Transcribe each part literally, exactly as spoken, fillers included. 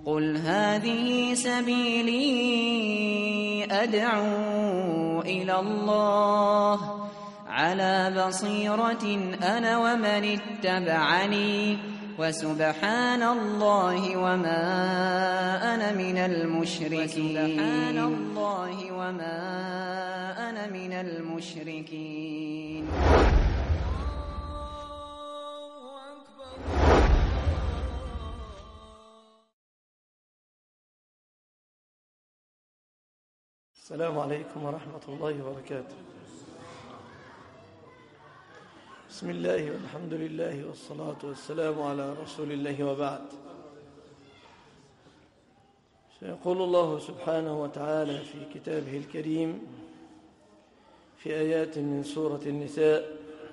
قل هذه سبيلي أدعو إلى الله على بصيرة أنا ومن اتبعني وسبحان الله وما أنا من المشركين وسبحان الله وما أنا من المشركين. السلام عليكم ورحمة الله وبركاته. بسم الله والحمد لله والصلاة والسلام على رسول الله وبعد. سيقول الله سبحانه وتعالى في كتابه الكريم في آيات من سورة النساء: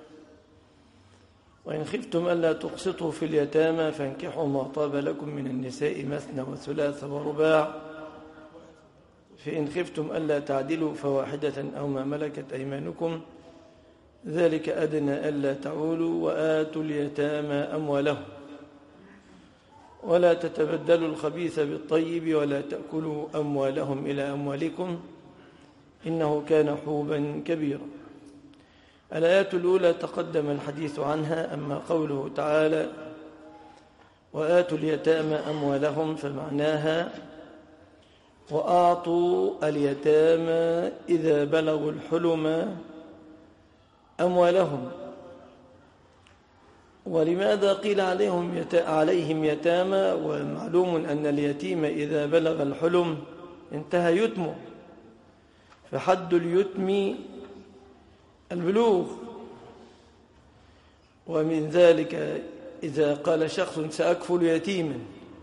وإن خفتم ألا تقسطوا في اليتامى فانكحوا ما طاب لكم من النساء مثنى وثلاث ورباع فإن خفتم ألا تعدلوا فواحدة أو ما ملكت أيمانكم ذلك أدنى ألا تعولوا وآتوا اليتامى أموالهم ولا تتبدلوا الخبيث بالطيب ولا تأكلوا أموالهم إلى أموالكم إنه كان حوبا كبيرا. الآيات الأولى تقدم الحديث عنها، أما قوله تعالى وآتوا اليتامى أموالهم فمعناها وأعطوا اليتامى إذا بلغوا الحلم أموالهم. ولماذا قيل عليهم يتا... عليهم يتامى؟ ومعلوم أن اليتيم إذا بلغ الحلم انتهى يتمه، فحد اليتم البلوغ. ومن ذلك إذا قال شخص سأكفل يتيما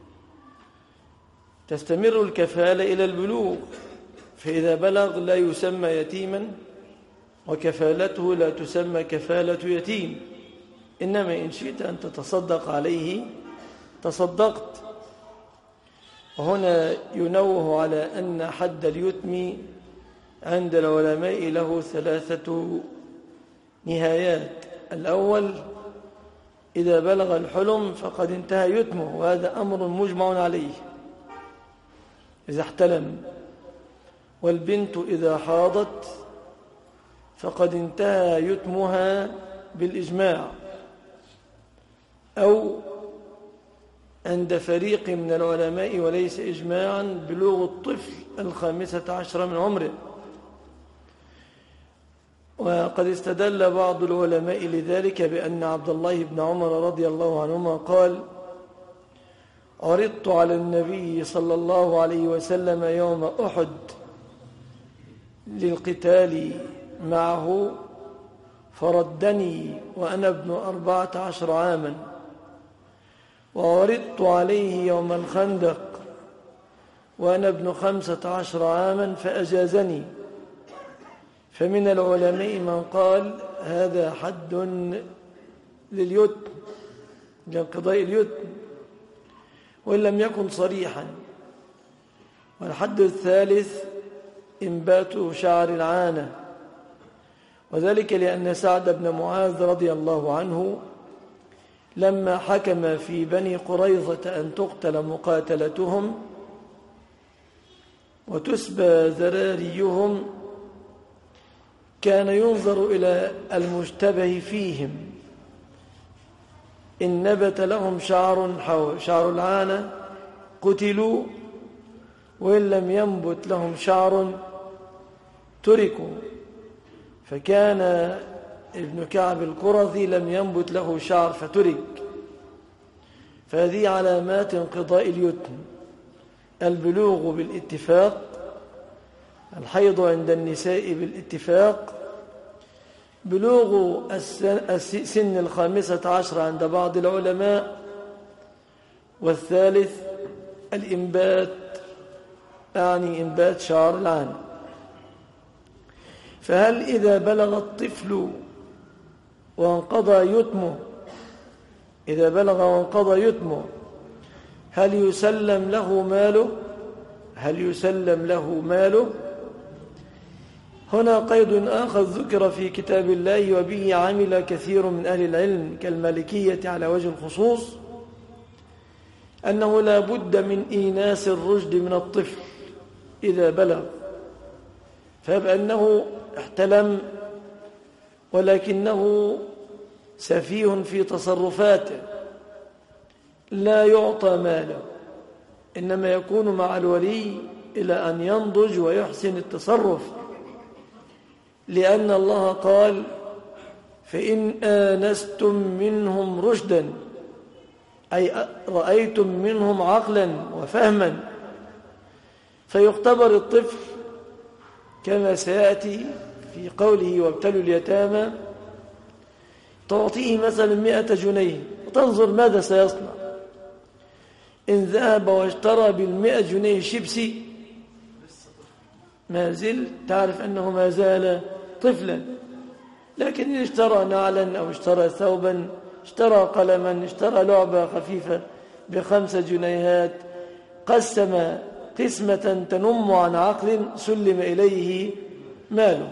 تستمر الكفالة إلى البلوغ، فإذا بلغ لا يسمى يتيما وكفالته لا تسمى كفالة يتيم، إنما إن شئت أن تتصدق عليه تصدقت. وهنا ينوه على أن حد اليتم عند العلماء له ثلاثة نهايات. الأول إذا بلغ الحلم فقد انتهى يتمه، وهذا أمر مجمع عليه إذا احتلم. والبنت إذا حاضت فقد انتهى يتمها بالإجماع، أو عند فريق من العلماء وليس إجماعا بلوغ الطفل الخامسة عشر من عمره. وقد استدل بعض العلماء لذلك بأن عبد الله بن عمر رضي الله عنهما قال عرضت على النبي صلى الله عليه وسلم يوم أحد للقتال معه فردني وأنا ابن أربعة عشر عاما، وعرضت عليه يوم الخندق وأنا ابن خمسة عشر عاما فأجازني. فمن العلماء من قال هذا حد لليتم لانقضاء اليتم وإن لم يكن صريحا. والحد الثالث إنبات شعر العانة، وذلك لأن سعد بن معاذ رضي الله عنه لما حكم في بني قريظة أن تقتل مقاتلتهم وتسبى ذراريهم كان ينظر إلى المشتبه فيهم، إن نبت لهم شعر شعر العانة قتلوا، وإن لم ينبت لهم شعر تركوا. فكان ابن كعب القرظي لم ينبت له شعر فترك. فهذه علامات انقضاء اليتم: البلوغ بالاتفاق، الحيض عند النساء بالاتفاق، بلوغ سن الخامسة عشر عند بعض العلماء، والثالث الإنبات، يعني إنبات شعر العانة. فهل إذا بلغ الطفل وانقضى يتمه إذا بلغ وانقضى يتمه هل يسلم له ماله؟ هل يسلم له ماله؟ هنا قيد آخر ذكر في كتاب الله وبه عمل كثير من أهل العلم كالمالكية على وجه الخصوص، أنه لا بد من إيناس الرشد من الطفل إذا بلغ، فيبقى أنه احتلم ولكنه سفيه في تصرفاته، لا يعطى ماله، إنما يكون مع الولي إلى أن ينضج ويحسن التصرف، لأن الله قال: فإن آنستم منهم رشدا، أي رأيتم منهم عقلا وفهما، فيختبر الطفل كما سيأتي في قوله: وابتلوا اليتامى، تعطيه مثلا مئة جنيه وتنظر ماذا سيصنع. إن ذهب واشترى بالمئة جنيه شيبسي ما زل تعرف أنه ما زال طفلا، لكن إن اشترى نعلا أو اشترى ثوبا، اشترى قلما، اشترى لعبة خفيفة بخمسة جنيهات، قسم قسمة تنم عن عقل، سلم إليه ماله.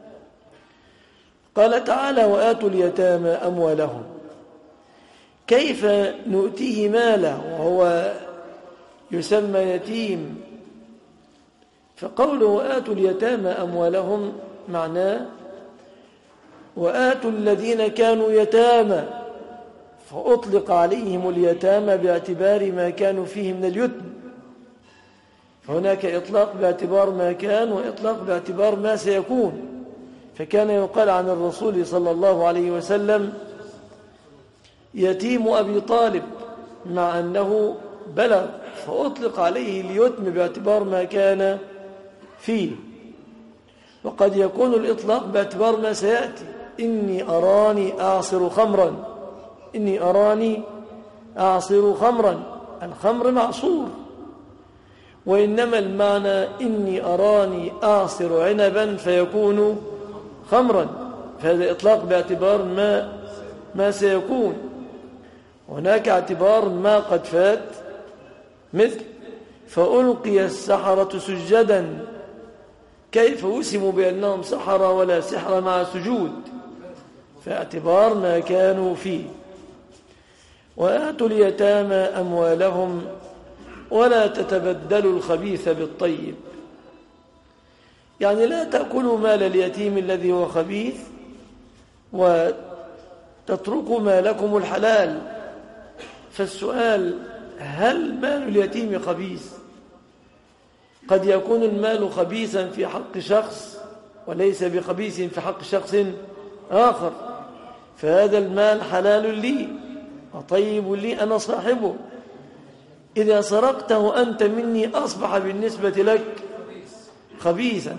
قال تعالى: وآتوا اليتامى أموالهم. كيف نؤتيه ماله وهو يسمى يتيم؟ فقوله وآتوا اليتامى أموالهم معناه وآتوا الذين كانوا يتامى، فأطلق عليهم اليتامى باعتبار ما كانوا فيه من اليتم، فهناك إطلاق باعتبار ما كان وإطلاق باعتبار ما سيكون. فكان يقال عن الرسول صلى الله عليه وسلم يتيم أبي طالب، مع أنه بلغ، فأطلق عليه اليتم باعتبار ما كان فيه. وقد يكون الإطلاق باعتبار ما سيأتي: إني أراني أعصر خمرا، إني أراني أعصر خمرا، الخمر معصور، وإنما المعنى إني أراني أعصر عنبا فيكون خمرا، فهذا إطلاق باعتبار ما ما سيكون. هناك اعتبار ما قد فات، مثل فألقي السحرة سجدا، كيف وسموا بأنهم سحرة ولا سحر مع سجود، فاعتبار ما كانوا فيه. وآتوا اليتامى أموالهم ولا تتبدلوا الخبيث بالطيب، يعني لا تأكلوا مال اليتيم الذي هو خبيث وتتركوا مالكم الحلال. فالسؤال: هل مال اليتيم خبيث؟ قد يكون المال خبيثا في حق شخص وليس بخبيث في حق شخص آخر، فهذا المال حلال لي وطيب لي، أنا صاحبه. إذا سرقته أنت مني أصبح بالنسبة لك خبيثا.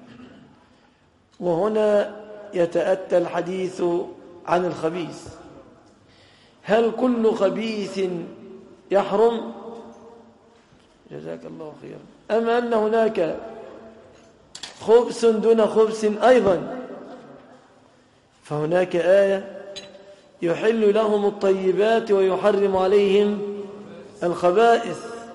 وهنا يتأتى الحديث عن الخبيث: هل كل خبيث يحرم؟ جزاك الله خيرا. أم أن هناك خبث دون خبث أيضا؟ فهناك آية: يحل لهم الطيبات ويحرم عليهم الخبائث.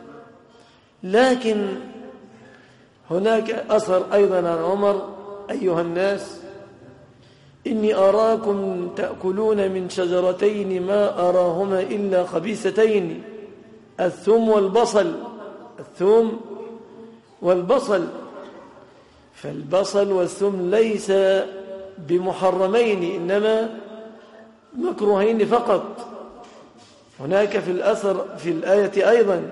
لكن هناك أثر أيضا عن عمر: أيها الناس، إني أراكم تأكلون من شجرتين ما أراهما إلا خبيثتين، الثوم والبصل، الثوم والبصل. فالبصل والثوم ليس بمحرمين، إنما مكروهين فقط. هناك في الأثر في الآية أيضا: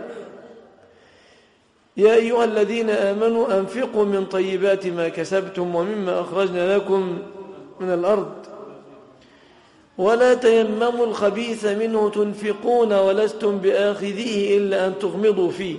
يا أيها الذين آمنوا أنفقوا من طيبات ما كسبتم ومما أخرجنا لكم من الأرض ولا تيمموا الخبيث منه تنفقون ولستم بآخذيه إلا أن تغمضوا فيه،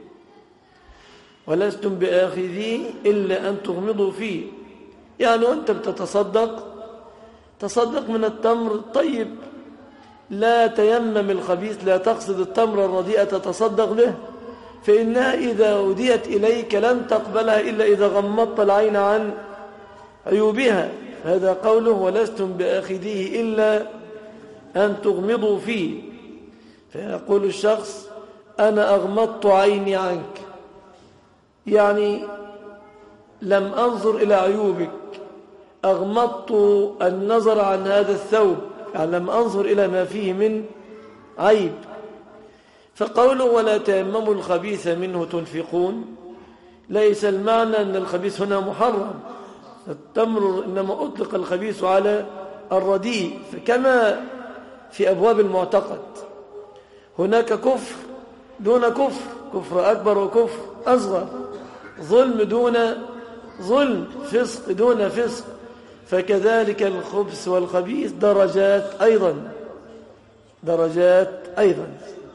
ولستم بآخذيه إلا أن تغمضوا فيه. يعني أنت بتتصدق، تصدق من التمر الطيب، لا تيمم الخبيث، لا تقصد التمر الرديئة تتصدق به، فإنها إذا أوديت إليك لن تقبلها إلا إذا غمضت العين عن عيوبها. هذا قوله ولستم بآخذيه إلا أن تغمضوا فيه. فيقول الشخص: أنا أغمضت عيني عنك، يعني لم أنظر إلى عيوبك، أغمضت النظر عن هذا الثوب، يعني لم أنظر إلى ما فيه من عيب. فقوله ولا تيمموا الخبيث منه تنفقون ليس المعنى أن الخبيث هنا محرم. التمر إنما أطلق الخبيث على الرديء، فكما في أبواب المعتقد هناك كفر دون كفر، كفر أكبر وكفر أصغر، ظلم دون ظلم، فسق دون فسق، فكذلك الخبث والخبيث درجات أيضا درجات أيضا.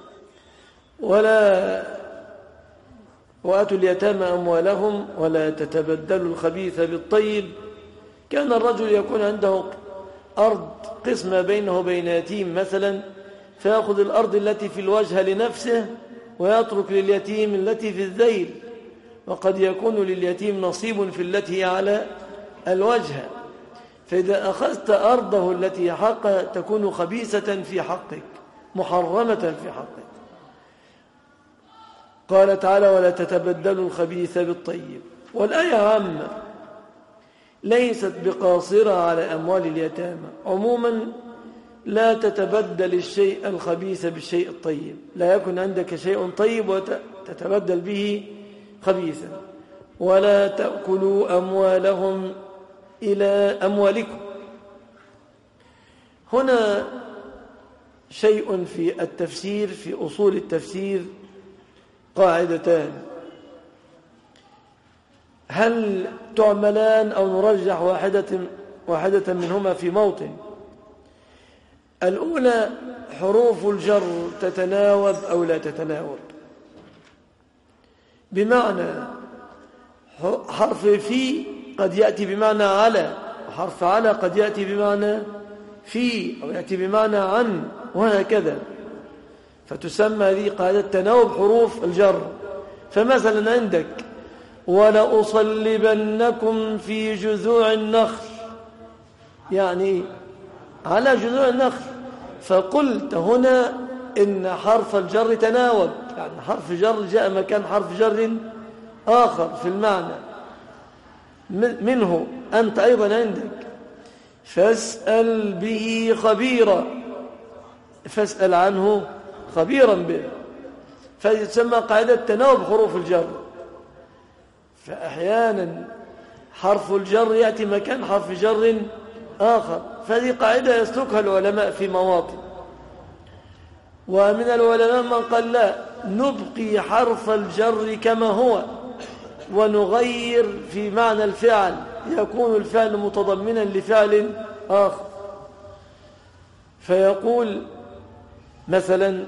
ولا وآتوا اليتامى أموالهم ولا تتبدلوا الخبيث بالطيب. كان الرجل يكون عنده أرض قسمة بينه وبين يتيم مثلا، فيأخذ الأرض التي في الوجه لنفسه ويترك لليتيم التي في الذيل، وقد يكون لليتيم نصيب في التي على الوجه، فإذا أخذت أرضه التي حقها تكون خبيثة في حقك، محرمة في حقك. قال تعالى ولا تتبدلوا الخبيث بالطيب. والآية عامة ليست بقاصرة على أموال اليتامى، عموما لا تتبدل الشيء الخبيث بالشيء الطيب، لا يكن عندك شيء طيب وتتبدل به خبيثا. ولا تأكلوا أموالهم إلى أموالكم. هنا شيء في التفسير، في أصول التفسير قاعدتان، هل تعملان أو نرجح واحدة, واحدة منهما في موطن؟ الأولى حروف الجر تتناوب أو لا تتناوب، بمعنى حرف في قد يأتي بمعنى على، وحرف على قد يأتي بمعنى في أو يأتي بمعنى عن، وهكذا. فتسمى هذه قاعدة تناوب حروف الجر. فمثلا عندك ولأصلبنكم في جذوع النخل، يعني على جذوع النخل، فقلت هنا إن حرف الجر تناوب، يعني حرف جر جاء مكان حرف جر آخر في المعنى منه أنت أيضا عندك. فاسأل به خبيرا، فاسأل عنه خبيرا به، فتسمى قاعدة تناوب حروف الجر. فأحيانا حرف الجر يأتي مكان حرف جر آخر، فهذه قاعدة يسلكها العلماء في مواطن. ومن العلماء من قال لا، نبقي حرف الجر كما هو ونغير في معنى الفعل، يكون الفعل متضمنا لفعل آخر. فيقول مثلا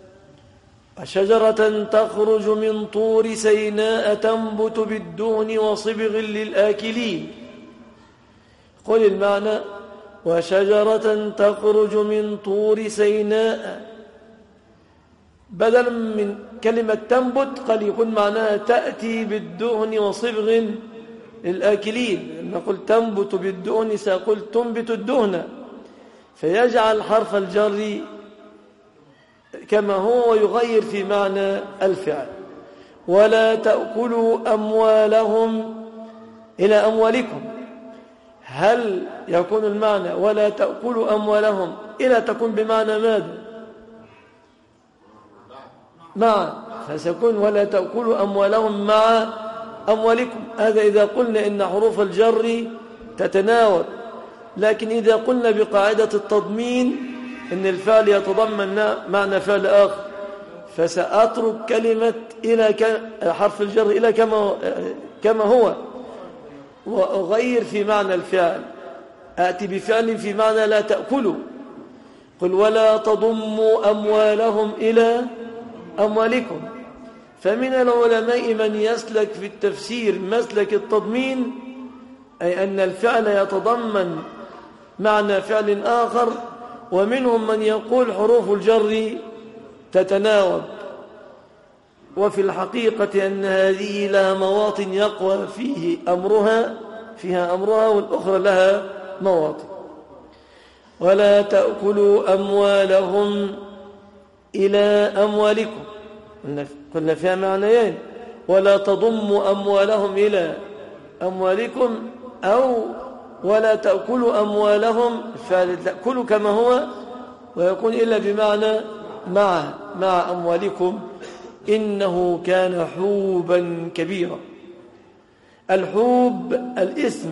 شجرة تخرج من طور سيناء تنبت بالدهن وصبغ للآكلين. قل المعنى وشجرة تخرج من طور سيناء، بدلا من كلمة تنبت قال يكون معناها تأتي بالدهن وصبغ للآكلين. نقول تنبت بالدهن سأقول تنبت الدهن، فيجعل حرف الجر كما هو ويغير في معنى الفعل. ولا تأكلوا أموالهم إلى أموالكم، هل يكون المعنى ولا تأكلوا أموالهم إلى تكون بمعنى ماذا؟ مع، فسيكون ولا تأكلوا أموالهم مع أموالكم. هذا إذا قلنا إن حروف الجر تتناول، لكن إذا قلنا بقاعدة التضمين إن الفعل يتضمن معنى فعل آخر، فسأترك كلمة إلى حرف الجر إلى كما كما هو وأغير في معنى الفعل، آتي بفعل في معنى لا تأكلوا. قل ولا تضموا أموالهم إلى أموالكم. فمن العلماء من يسلك في التفسير مسلك التضمين، أي أن الفعل يتضمن معنى فعل آخر، ومنهم من يقول حروف الجر تتناوب. وفي الحقيقة أن هذه لها مواطن يقوى فيه أمرها فيها أمرها والأخرى لها مواطن. ولا تأكلوا أموالهم إلى أموالكم، قلنا فيها معنيين، ولا تضموا أموالهم إلى أموالكم، أو ولا تأكلوا أموالهم، فتأكلوا كما هو ويكون إلا بمعنى مع مع أموالكم إنه كان حوبا كبيرا. الحوب الإثم،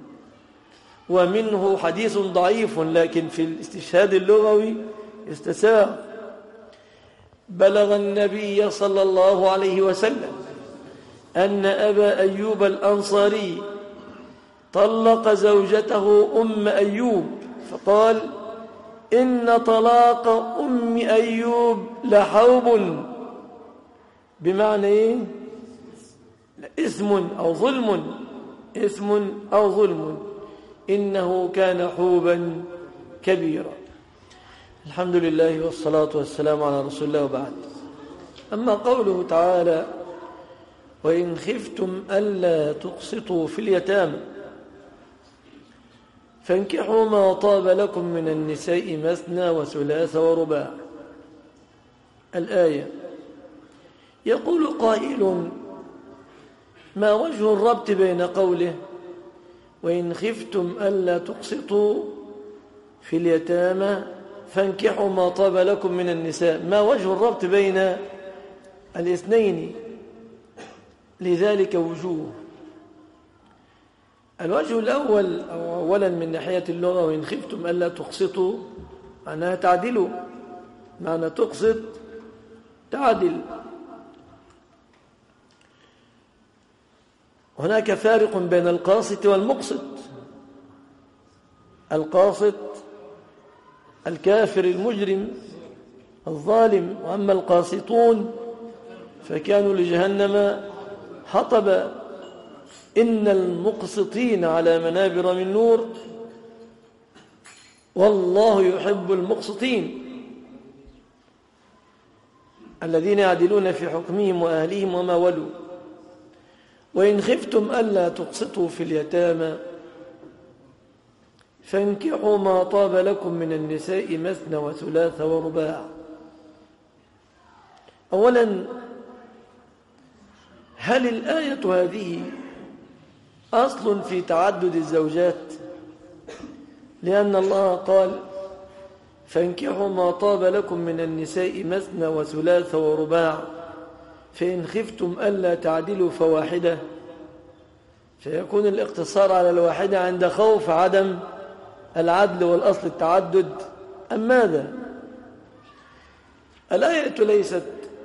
ومنه حديث ضعيف لكن في الاستشهاد اللغوي استساغ. بلغ النبي صلى الله عليه وسلم أن أبا أيوب الأنصاري طلق زوجته أم أيوب فقال: إن طلاق أم أيوب لحوب، بمعنى إيه؟ إثم أو ظلم، إثم أو ظلم، إنه كان حوبا كبيرا. الحمد لله والصلاة والسلام على رسول الله وبعد. أما قوله تعالى: وإن خفتم ألا تقسطوا في اليتامى فانكحوا ما طاب لكم من النساء مثنى وثلاث ورباع. الآية. يقول قائل: ما وجه الربط بين قوله وإن خفتم ألا تقسطوا في اليتامى فانكحوا ما طاب لكم من النساء؟ ما وجه الربط بين الاثنين؟ لذلك وجوه. الوجه الأول أو أولا من ناحية اللغة: وإن خفتم ألا تقسطوا معناها تعدلوا، معنى تقسط تعدل. هناك فارق بين القاسط والمقسط. القاسط الكافر المجرم الظالم، وأما القاسطون فكانوا لجهنم حطبا. إن المقسطين على منابر من نور والله يحب المقسطين الذين يعدلون في حكمهم وأهليهم وما ولوا. وإن خفتم ألا تقسطوا في اليتامى فانكحوا ما طاب لكم من النساء مثنى وثلاث ورباع. أولا، هل الآية هذه أصل في تعدد الزوجات؟ لأن الله قال: فانكحوا ما طاب لكم من النساء مثنى وثلاث ورباع فإن خفتم ألا تعدلوا فواحدة، فيكون الاقتصار على الواحدة عند خوف عدم العدل والأصل التعدد أم ماذا؟ الآية ليست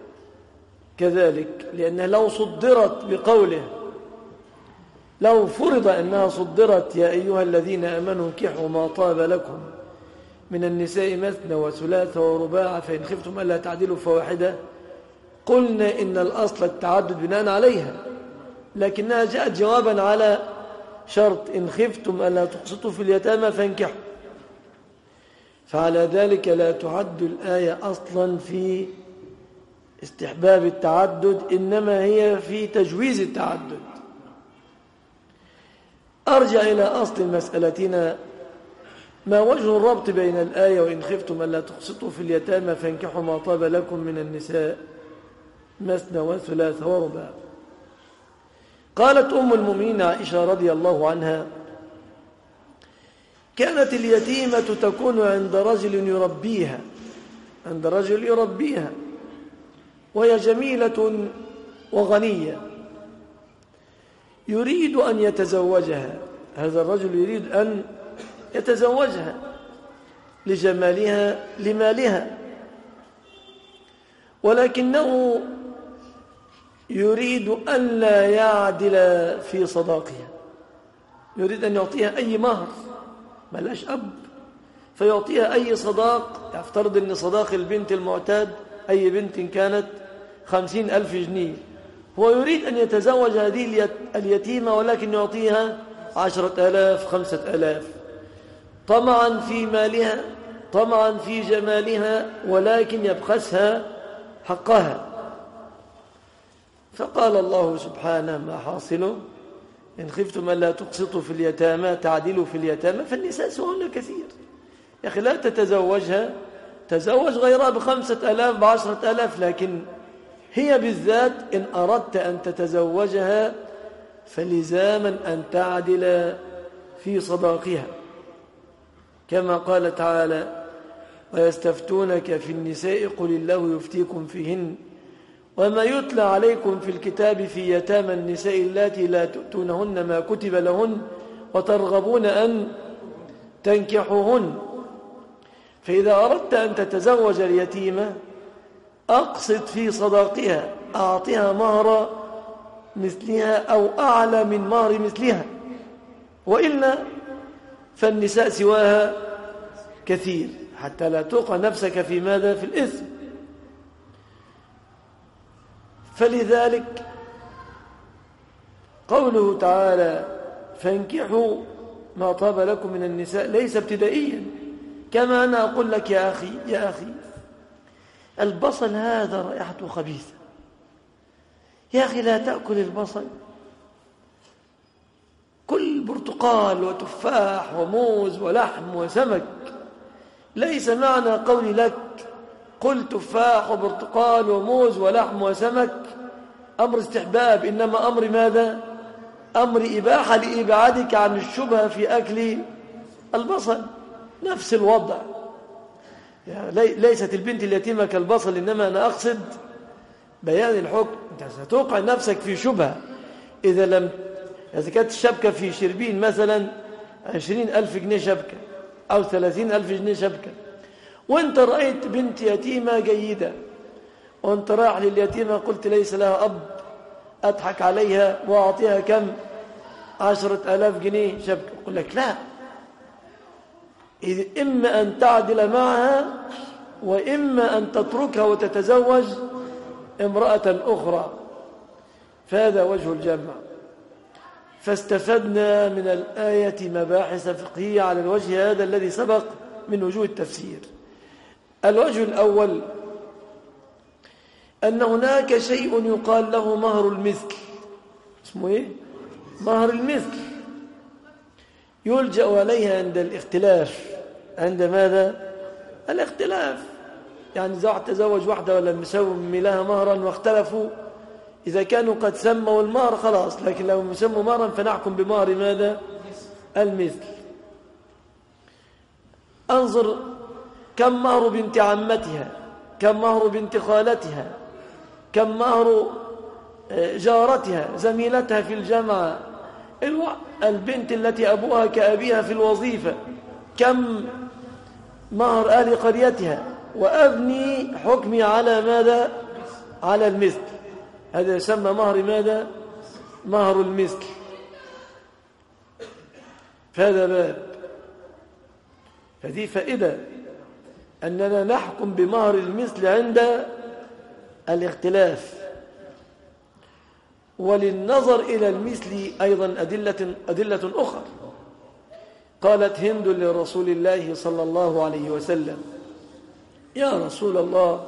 كذلك، لأنها لو صدرت بقوله، لو فرض أنها صدرت: يا أيها الذين آمنوا انكحوا ما طاب لكم من النساء مثنى وثلاث ورباع فإن خفتم ألا تعدلوا فواحدة، قلنا إن الأصل التعدد بناء عليها، لكنها جاءت جوابا على شرط: إن خفتم ألا تقسطوا في اليتامى فانكحوا. فعلى ذلك لا تعد الآية أصلا في استحباب التعدد، إنما هي في تجويز التعدد. أرجع إلى أصل مسألتنا: ما وجه الربط بين الآية وإن خفتم ألا تقسطوا في اليتامى فانكحوا ما طاب لكم من النساء مثنى وثلاث ورباع؟ قالت أم المؤمنين عائشة رضي الله عنها: كانت اليتيمة تكون عند رجل يربيها عند رجل يربيها وهي جميلة وغنية، يريد أن يتزوجها. هذا الرجل يريد أن يتزوجها لجمالها لمالها، ولكنه يريد أن لا يعدل في صداقها، يريد أن يعطيها أي مهر، ملاش أب، فيعطيها أي صداق. يفترض أن صداق البنت المعتاد أي بنت كانت خمسين ألف جنيه، هو يريد أن يتزوج هذه اليتيمة ولكن يعطيها عشرة آلاف خمسة آلاف، طمعا في مالها، طمعا في جمالها، ولكن يبخسها حقها. فقال الله سبحانه: ما حاصله إن خفتم ألا تقسطوا في اليتامى تعدلوا في اليتامى فالنساء سهولة كثير. يا أخي لا تتزوجها، تزوج غيرها بخمسة آلاف بعشرة آلاف، لكن هي بالذات إن أردت أن تتزوجها فلزاما أن تعدل في صداقها، كما قال تعالى: ويستفتونك في النساء قل الله يفتيكم فيهن وما يتلى عليكم في الكتاب في يتامى النساء اللاتي لا تؤتونهن ما كتب لهن وترغبون أن تنكحوهن. فإذا أردت أن تتزوج اليتيمة أقصد في صداقها، أعطها مهر مثلها أو أعلى من مهر مثلها، وإلا فالنساء سواها كثير حتى لا توقع نفسك في ماذا؟ في الإثم. فلذلك قوله تعالى فانكحوا ما طاب لكم من النساء ليس ابتدائيا. كما أنا أقول لك يا أخي يا أخي البصل هذا رائحته خبيثة، يا أخي لا تأكل البصل، كل برتقال وتفاح وموز ولحم وسمك. ليس معنى قولي لك قل تفاح وبرتقال وموز ولحم وسمك أمر استحباب، إنما أمر ماذا؟ أمر إباحة لإبعادك عن الشبهة في أكل البصل. نفس الوضع، يعني ليست البنت اليتيمة كالبصل، إنما أنا أقصد بيان الحكم. أنت ستوقع نفسك في شبهة إذا لم إذا كانت الشبكة في شربين مثلا عشرين ألف جنيه شبكة أو ثلاثين ألف جنيه شبكة، وانت رأيت بنت يتيمة جيدة وانت رايح لليتيمة قلت ليس لها أب أضحك عليها وأعطيها كم؟ عشرة آلاف جنيه شبكة. أقول لك لا، إذ إما أن تعدل معها وإما أن تتركها وتتزوج امرأة أخرى. فهذا وجه الجمع. فاستفدنا من الآية مباحث فقهية على الوجه هذا الذي سبق من وجوه التفسير. الوجه الأول أن هناك شيء يقال له مهر المثل. اسمه إيه؟ مهر المثل يلجأ عليها عند الاختلاف. عند ماذا؟ الاختلاف. يعني إذا واحد تزوج واحدة ولا مسمي لها مهرا واختلفوا، إذا كانوا قد سموا المهر خلاص، لكن لو مسموا مهرا فنحكم بمهر ماذا؟ المثل. انظر كم مهر بنت عمتها، كم مهر بنت خالتها، كم مهر جارتها زميلتها في الجامعة، البنت التي أبوها كأبيها في الوظيفة، كم مهر أهل قريتها، وأبني حكمي على ماذا؟ على المثل. هذا يسمى مهر ماذا؟ مهر المثل. فهذا باب. فدي فائدة أننا نحكم بمهر المثل عند الاختلاف. وللنظر إلى المثل أيضا أدلة, أدلة أخرى. قالت هند لرسول الله صلى الله عليه وسلم يا رسول الله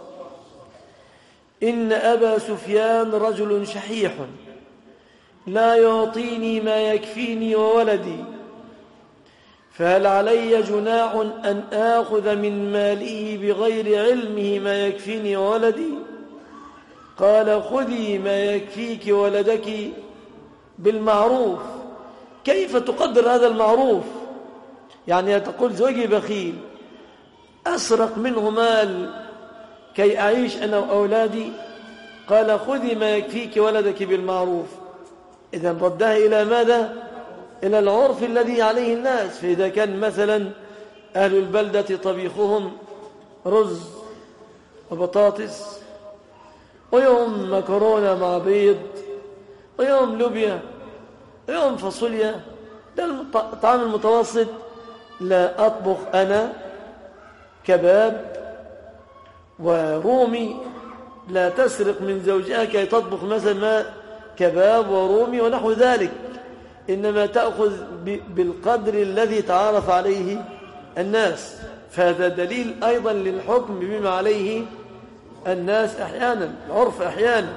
إن أبا سفيان رجل شحيح لا يعطيني ما يكفيني وولدي، فهل علي جناح أن آخذ من ماله بغير علمه ما يكفيني وولدي؟ قال خذي ما يكفيك ولدك بالمعروف. كيف تقدر هذا المعروف؟ يعني تقول زوجي بخيل أسرق منه مال كي أعيش أنا وأولادي، قال خذي ما يكفيك ولدك بالمعروف. إذن ردها إلى ماذا؟ إلى العرف الذي عليه الناس. فإذا كان مثلا أهل البلدة طبيخهم رز وبطاطس ويوم مكرونة مع بيض ويوم لوبيا ويوم فاصوليا، ده الطعام المتوسط. لا أطبخ أنا كباب ورومي، لا تسرق من زوجها كي تطبخ مثلا كباب ورومي ونحو ذلك، إنما تأخذ بالقدر الذي تعارف عليه الناس. فهذا دليل أيضا للحكم بما عليه الناس أحيانا، العرف أحيانا.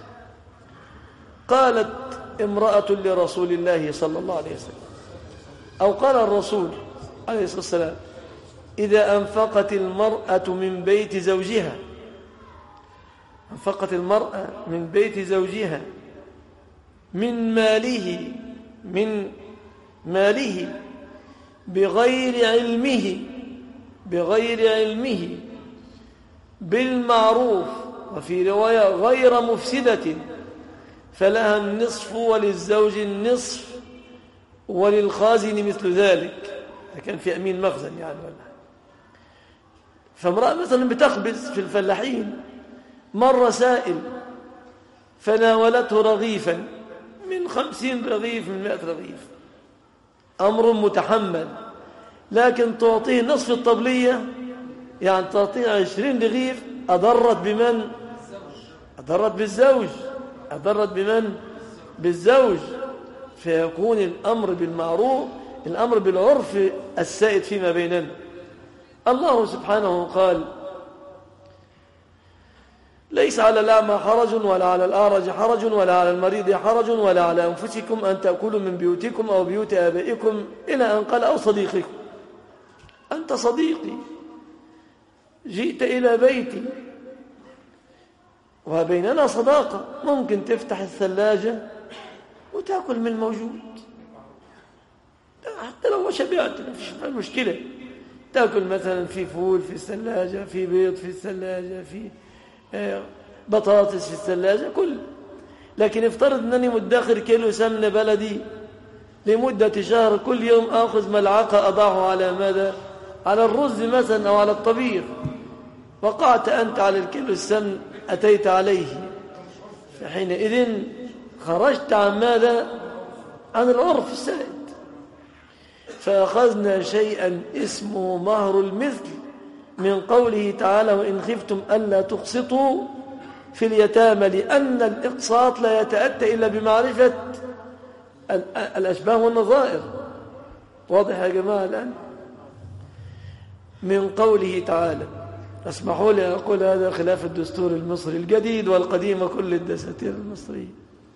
قالت امرأة لرسول الله صلى الله عليه وسلم، أو قال الرسول عليه الصلاة والسلام إذا أنفقت المرأة من بيت زوجها، أنفقت المرأة من بيت زوجها من ماله من ماله بغير علمه بغير علمه بالمعروف، وفي رواية غير مفسدة، فلها النصف وللزوج النصف وللخازن مثل ذلك. كان في أمين مخزن يعني ولا. فامرأة مثلا بتخبز في الفلاحين، مر سائل فناولته رغيفا من خمسين رغيف من مئة رغيف، أمر متحمل، لكن تعطيه نصف الطبلية، يعني تعطيه عشرين رغيف، أضرت بمن؟ أضرت بالزوج. أضرت بمن؟ بالزوج. فيكون الأمر بالمعروف، الأمر بالعرف السائد فيما بيننا. الله سبحانه قال: ليس على الأعمى حرج ولا على الأعرج حرج ولا على المريض حرج ولا على أنفسكم أن تأكلوا من بيوتكم أو بيوت آبائكم، إلى أن قال: أو صديقكم. أنت صديقي، جئت إلى بيتي وبيننا صداقة، ممكن تفتح الثلاجة وتأكل من الموجود، حتى لو ما شبعت ما فيش مشكلة. تأكل مثلا في فول في الثلاجة، في بيض في الثلاجة، في بطاطس في الثلاجة، كل. لكن افترض أنني مدخر كيلو سمنة بلدي لمدة شهر، كل يوم أخذ ملعقة أضعه على ماذا؟ على الرز مثلا أو على الطبيخ. وقعت أنت على الكيلو السمن، أتيت عليه، فحينئذ خرجت عن ماذا؟ عن العرف السائد. فأخذنا شيئا اسمه مهر المثل من قوله تعالى: وإن خفتم ألا تقسطوا في اليتامى، لأن الإقساط لا يتأتى إلا بمعرفة الأشباه والنظائر. واضح يا جماعة الآن؟ من قوله تعالى، اسمحوا لي أقول هذا خلاف الدستور المصري الجديد والقديم وكل الدساتير المصرية.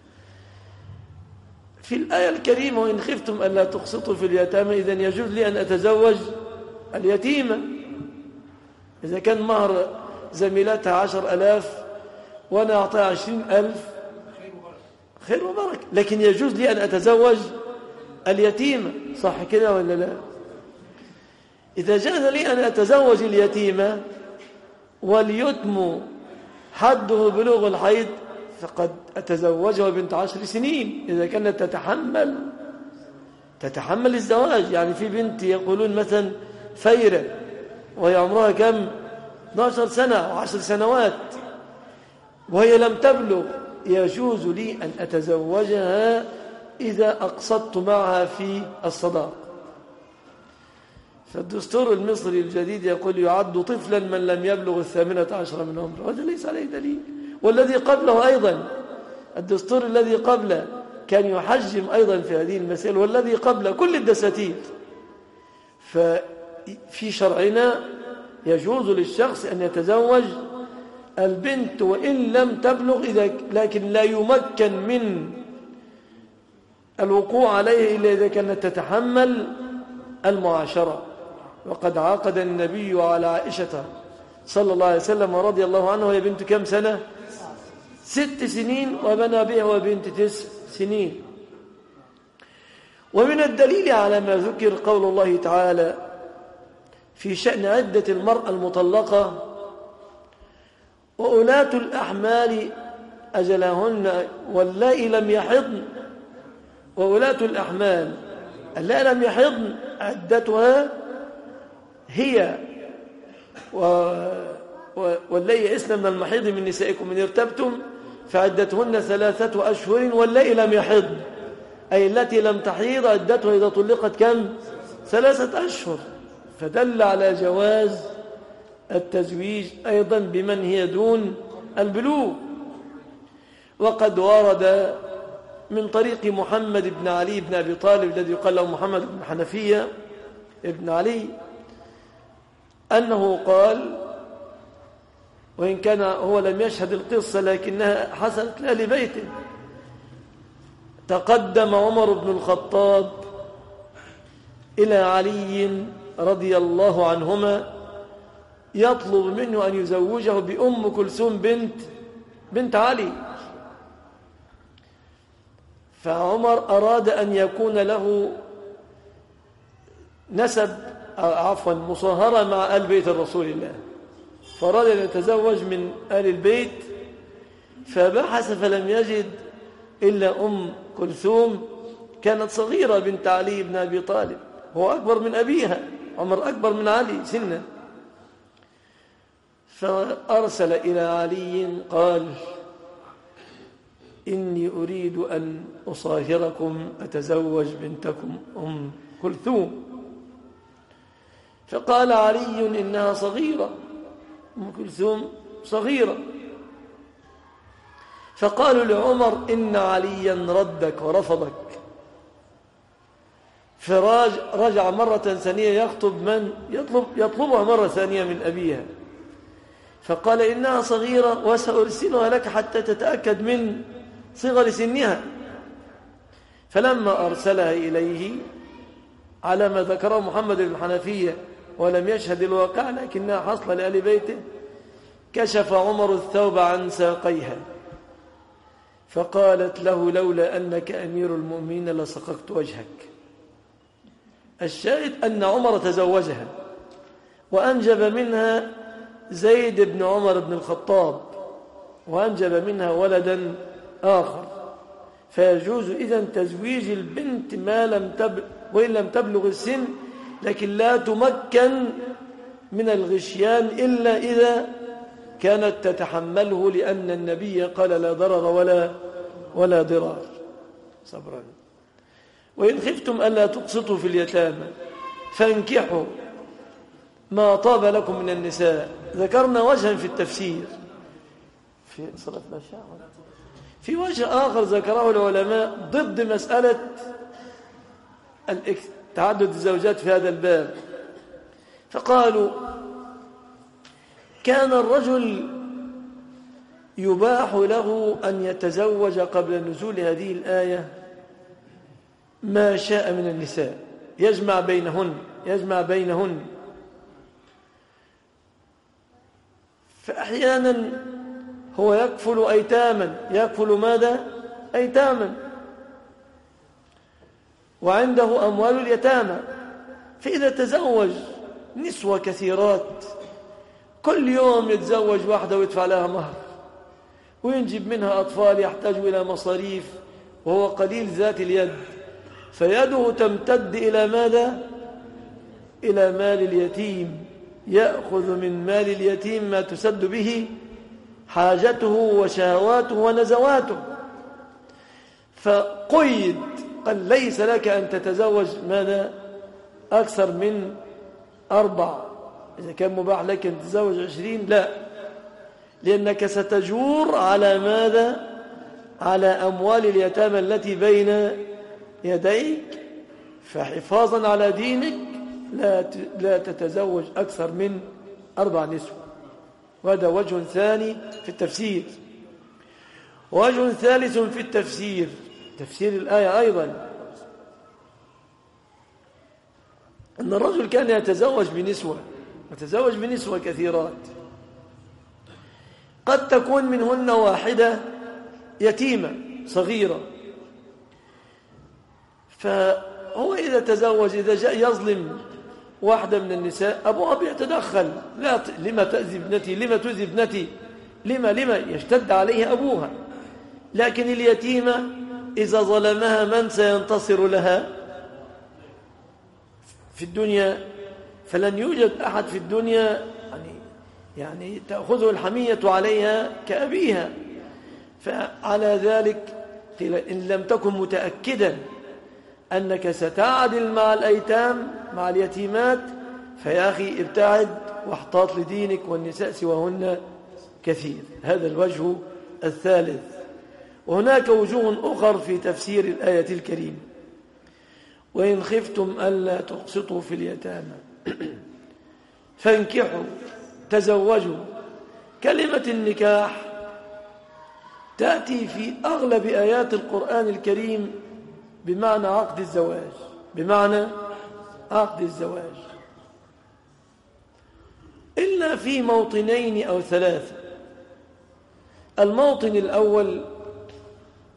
في الآية الكريمة: وإن خفتم ألا تقسطوا في اليتامى، إذن يجوز لي أن أتزوج اليتيمة. إذا كان مهر زميلتها عشر ألاف وأنا أعطيها عشرين ألف، خير وبركة، لكن يجوز لي أن أتزوج اليتيمة، صح كده ولا لا؟ إذا جاز لي أن أتزوج اليتيمة واليتم حده بلوغ الحيض، فقد أتزوجها بنت عشر سنين إذا كانت تتحمل تتحمل الزواج. يعني في بنت يقولون مثلا فيرة وهي عمرها كم؟ اثنتي عشرة سنة أو عشر سنوات وهي لم تبلغ، يجوز لي أن أتزوجها إذا أقصدت معها في الصداق. فالدستور المصري الجديد يقول: يعد طفلا من لم يبلغ الثامنة عشر من عمره، وهذا ليس عليه دليل. والذي قبله أيضا، الدستور الذي قبله كان يحجم أيضا في هذه المسائل، والذي قبله كل الدساتير. ففي شرعنا يجوز للشخص أن يتزوج البنت وإن لم تبلغ، إذا لكن لا يمكن من الوقوع عليه إلا إذا كانت تتحمل المعاشرة. وقد عقد النبي على عائشة صلى الله عليه وسلم رضي الله عنه وهي بنت كم سنة؟ ست سنين، وبنى بها وبنت تسع سنين. ومن الدليل على ما ذكر قول الله تعالى في شأن عدة المرأة المطلقة: وأولاة الأحمال أجلهن واللائي لم يحضن. وأولاة الأحمال اللائي لم يحضن عدتها هي واللائي يئسن من المحيض من نسائكم إن ارتبتم فعدتهن ثلاثة أشهر واللائي لم يحضن، أي التي لم تحيض عدتها إذا طلقت كم؟ ثلاثة أشهر. فدل على جواز التزويج أيضا بمن هي دون البلوغ. وقد ورد من طريق محمد بن علي بن أبي طالب الذي يقال له محمد بن حنفية ابن علي أنه قال، وإن كان هو لم يشهد القصة لكنها حصلت لأهل بيته: تقدم عمر بن الخطاب إلى علي رضي الله عنهما يطلب منه أن يزوجه بأم كلثوم بنت بنت علي. فعمر أراد أن يكون له نسب عفوا مصاهرة مع آل بيت الرسول الله، فأراد أن يتزوج من آل البيت، فبحث فلم يجد إلا أم كلثوم، كانت صغيرة بنت علي بن أبي طالب، هو أكبر من أبيها، عمر أكبر من علي سنا. فأرسل إلى علي قال: إني أريد أن أصاهركم أتزوج بنتكم أم كلثوم. فقال علي: إنها صغيرة، أم كلثوم صغيرة. فقالوا لعمر: إن عليا ردك ورفضك. فرجع مرة ثانية يخطب من يطلب يطلبها مرة ثانية من أبيها، فقال: إنها صغيرة وسأرسلها لك حتى تتأكد من صغر سنها. فلما أرسلها إليه على ما ذكره محمد بن الحنفية ولم يشهد الواقع لكنها حصل لآل بيته، كشف عمر الثوب عن ساقيها فقالت له: لولا أنك أمير المؤمنين لسققت وجهك. الشاهد أن عمر تزوجها وأنجب منها زيد بن عمر بن الخطاب، وأنجب منها ولدا آخر. فيجوز إذن تزويج البنت ما لم تبلغ، وإن لم تبلغ السن، لكن لا تمكن من الغشيان إلا إذا كانت تتحمله، لأن النبي قال: لا ضرر ولا ولا ضرار. صبرا. وإن خفتم ألا تقسطوا في اليتامى فانكحوا ما طاب لكم من النساء. ذكرنا وجها في التفسير في صلاة العشاء، في وجه آخر ذكره العلماء ضد مسألة تعدد الزوجات في هذا الباب. فقالوا: كان الرجل يباح له أن يتزوج قبل نزول هذه الآية ما شاء من النساء، يجمع بينهن يجمع بينهن فأحيانا هو يكفل أيتاما، يكفل ماذا؟ أيتاما، وعنده أموال اليتامى، فإذا تزوج نسوة كثيرات كل يوم يتزوج واحدة ويدفع لها مهر وينجب منها أطفال يحتاجوا إلى مصاريف، وهو قليل ذات اليد، فيده تمتد إلى ماذا؟ إلى مال اليتيم، يأخذ من مال اليتيم ما تسد به حاجته وشهواته ونزواته. فقيد، قال: ليس لك أن تتزوج ماذا؟ أكثر من أربع. إذا كان مباح لك أن تتزوج عشرين لا، لأنك ستجور على ماذا؟ على أموال اليتامى التي بين يديك، فحفاظا على دينك لا لا تتزوج أكثر من أربع نسوة. وهذا وجه ثاني في التفسير. وجه ثالث في التفسير، تفسير الآية أيضا، أن الرجل كان يتزوج بنسوة يتزوج بنسوة كثيرات، قد تكون منهن واحدة يتيمة صغيرة، فهو إذا تزوج إذا جاء يظلم واحدة من النساء أبوها بيتدخل: لا، لما تأذي ابنتي، لما تؤذي ابنتي، لما لما يشتد عليه أبوها. لكن اليتيمة إذا ظلمها من سينتصر لها في الدنيا؟ فلن يوجد أحد في الدنيا يعني يعني تأخذه الحمية عليها كأبيها. فعلى ذلك قيل: إن لم تكن متأكدا أنك ستعدل مع الأيتام مع اليتيمات فيا أخي ابتعد واحتاط لدينك، والنساء سواهن كثير. هذا الوجه الثالث. وهناك وجوه أخر في تفسير الآية الكريمة: وإن خفتم ألا تقسطوا في اليتامى فانكحوا، تزوجوا. كلمة النكاح تأتي في أغلب آيات القرآن الكريم بمعنى عقد الزواج، بمعنى عقد الزواج، إلا في موطنين أو ثلاثة. الموطن الأول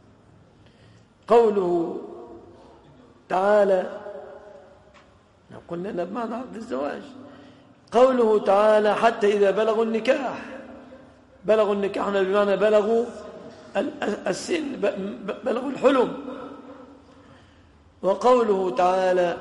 قوله تعالى: قلنا أنا بمعنى عقد الزواج. قوله تعالى حتى إذا بلغوا النكاح، بلغوا النكاح بمعنى بلغوا السن، بلغوا الحلم. وقوله تعالى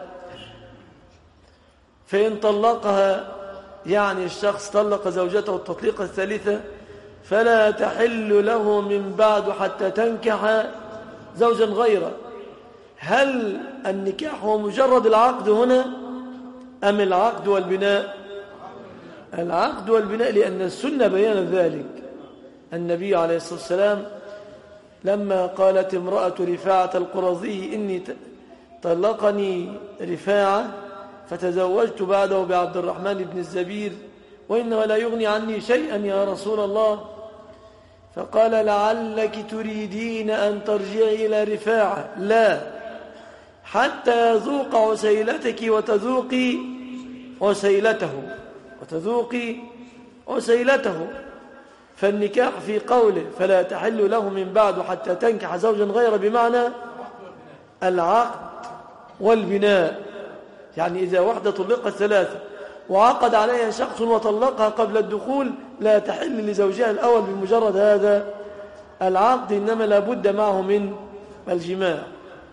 فإن طلقها، يعني الشخص طلق زوجته التطليقة الثالثة فلا تحل له من بعد حتى تنكح زوجا غيره. هل النكاح هو مجرد العقد هنا أم العقد والبناء؟ العقد والبناء، لأن السنة بيان ذلك. النبي عليه الصلاة والسلام لما قالت امرأة رفاعة القرظي إني طلقني رفاعة فتزوجت بعده بعبد الرحمن بن الزبير وإنه لا يغني عني شيئا يا رسول الله، فقال لعلك تريدين أن ترجعي إلى رفاعة، لا حتى يذوق عسيلتك وتذوقي عسيلته وتذوقي عسيلته. فالنكاح في قوله فلا تحل له من بعد حتى تنكح زوجا غيره بمعنى العقد والبناء. يعني إذا وحدة طلقت ثلاثة وعقد عليها شخص وطلقها قبل الدخول لا تحل لزوجها الأول بمجرد هذا العقد، إنما لا بد معه من الجماع.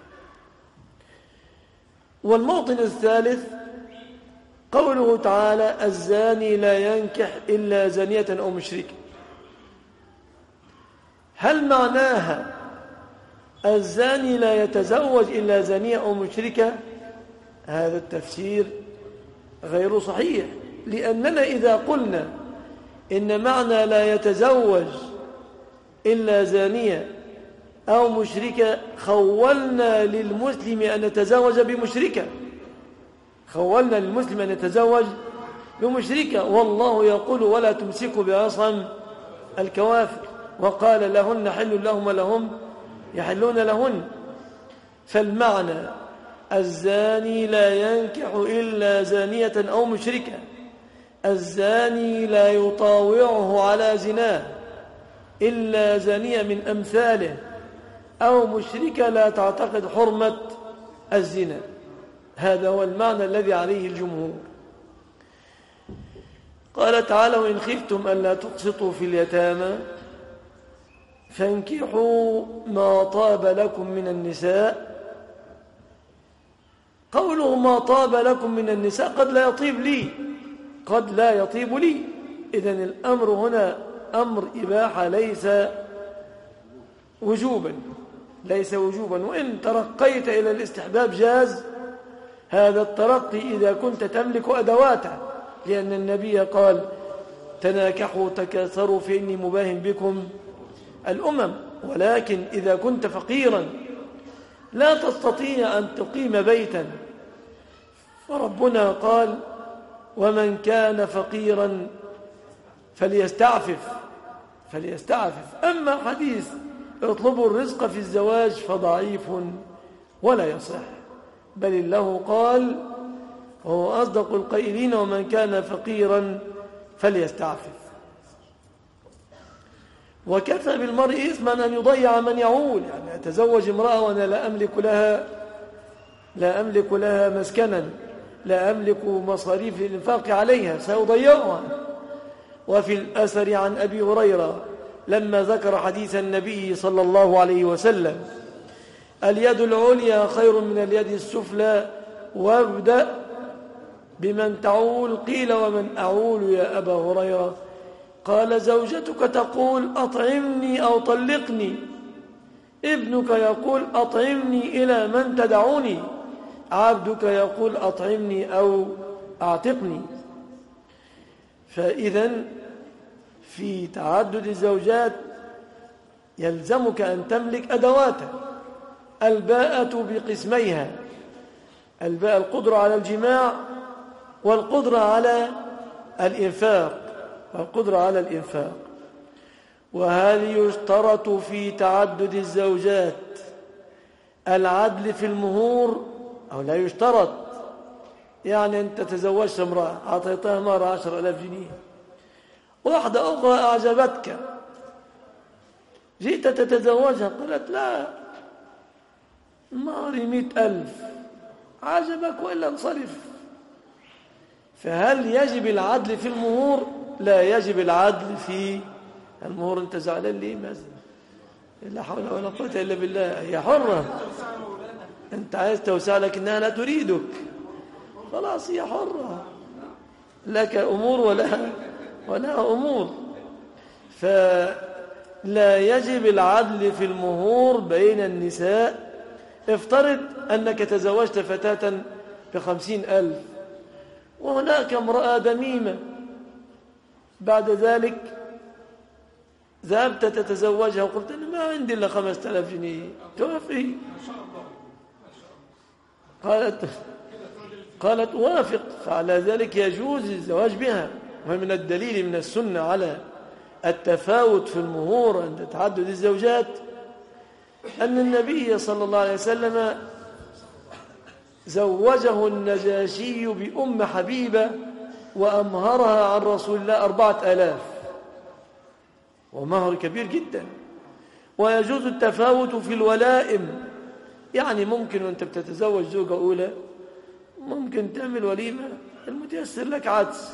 والموطن الثالث قوله تعالى الزاني لا ينكح إلا زانية أو مشركة. هل معناها الزاني لا يتزوج إلا زانية أو مشركة؟ هذا التفسير غير صحيح، لأننا إذا قلنا إن معنى لا يتزوج إلا زانية أو مشركة خولنا للمسلم أن يتزوج بمشركة، خولنا للمسلم أن يتزوج بمشركة، والله يقول ولا تمسكوا بعصم الكوافر، وقال لهن حل لهم ولهم يحلون لهن. فالمعنى الزاني لا ينكح إلا زانية أو مشركة، الزاني لا يطاوعه على زناه إلا زانية من أمثاله أو مشركة لا تعتقد حرمة الزنا. هذا هو المعنى الذي عليه الجمهور. قال تعالى وإن خفتم ألا تقسطوا في اليتامى فانكحوا ما طاب لكم من النساء. قوله ما طاب لكم من النساء قد لا يطيب لي، قد لا يطيب لي، إذن الأمر هنا أمر إباحة ليس وجوبا، ليس وجوبا، وإن ترقيت إلى الاستحباب جاز هذا الترقي إذا كنت تملك أدواته، لأن النبي قال تناكحوا تكاثروا فإني مباهن بكم الأمم. ولكن إذا كنت فقيرا لا تستطيع أن تقيم بيتا، فربنا قال ومن كان فقيرا فليستعفف فليستعفف. أما حديث اطلبوا الرزق في الزواج فضعيف ولا يصح، بل الله قال وهو أصدق القائلين ومن كان فقيرا فليستعفف. وكفى بالمرء إثما أن يضيع من يعول، يعني أتزوج امرأة وأنا لا أملك لها لا أملك لها مسكنا، لا أملك مصاريف الإنفاق عليها، سأضيعها. وفي الأثر عن أبي هريرة لما ذكر حديث النبي صلى الله عليه وسلم اليد العليا خير من اليد السفلى وابدأ بمن تعول، قيل ومن أعول يا أبا هريرة؟ قال زوجتك تقول أطعمني أو طلقني، ابنك يقول أطعمني إلى من تدعوني، عبدك يقول أطعمني أو أعتقني. فإذا في تعدد الزوجات يلزمك أن تملك أدواته. الباءة بقسميها، الباء القدرة على الجماع والقدرة على الإنفاق والقدرة على الإنفاق. وهل يشترط في تعدد الزوجات العدل في المهور أو لا يشترط؟ يعني أنت تزوجت امرأة أعطيتها مهر عشر ألاف جنيه، واحدة أخرى أعجبتك جئت تتزوجها قالت لا مهري مئة ألف، عجبك وإلا انصرف فهل يجب العدل في المهور؟ لا يجب العدل في المهور. أنت زعلان ليه مثلا؟ لا حول ولا قوة إلا بالله. هي حرة، أنت عايز توسع لك إنها لا تريدك، خلاص هي حرة، لك أمور ولا ولا أمور. فلا يجب العدل في المهور بين النساء. افترض أنك تزوجت فتاة بخمسين ألف وهناك امرأة دميمة، بعد ذلك ذهبت تتزوجها وقلت أنا ما عندي إلا خمسة آلاف جنيه، توافي؟ قالت قالت وافق. فعلى ذلك يجوز الزواج بها. ومن الدليل من السنة على التفاوت في المهور عند تعدد الزوجات أن النبي صلى الله عليه وسلم زوجه النجاشي بأم حبيبة وأمهرها عن رسول الله أربعة آلاف، ومهر كبير جدا. ويجوز التفاوت في الولائم، يعني ممكن وانت بتتزوج زوجة أولى ممكن تعمل وليمة المتيسر لك عدس،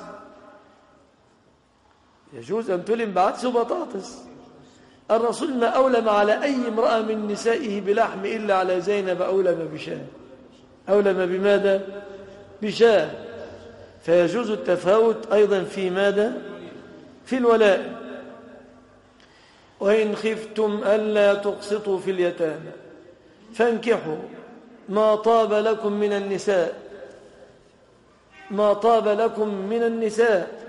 يجوز أن تلم بعدس وبطاطس. الرسول ما أولم على أي امرأة من نسائه بلحم إلا على زينب أولم بشاه. أولم بماذا؟ بشاه. فيجوز التفاوت أيضا في ماذا؟ في الولاء. وإن خفتم ألا تقسطوا في اليتامى فانكحوا ما طاب لكم من النساء ما طاب لكم من النساء.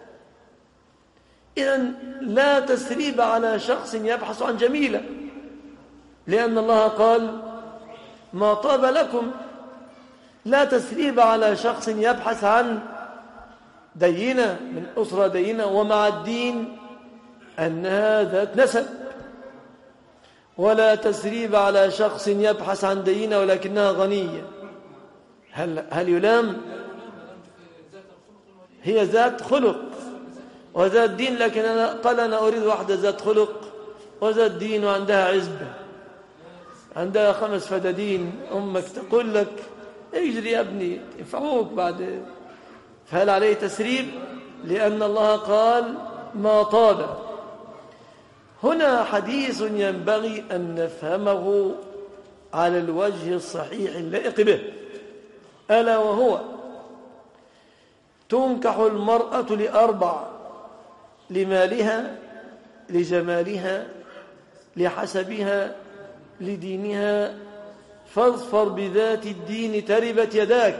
إذن لا تسريب على شخص يبحث عن جميلة، لأن الله قال ما طاب لكم. لا تسريب على شخص يبحث عن دينة من أسرة دينة ومع الدين أنها ذات نسب، ولا تسريب على شخص يبحث عن دينة ولكنها غنية. هل, هل يلام؟ هي ذات خلق وذات دين، لكن أنا قال أنا أريد واحدة ذات خلق وذات دين وعندها عزبة، عندها خمس فدادين، أمك تقول لك اجري يا ابني ينفعوك بعد. فهل عليه تسريب؟ لأن الله قال ما طاب. هنا حديث ينبغي أن نفهمه على الوجه الصحيح اللائق به، ألا وهو تنكح المرأة لأربع: لمالها، لجمالها، لحسبها، لدينها، فاظفر بذات الدين تربت يداك.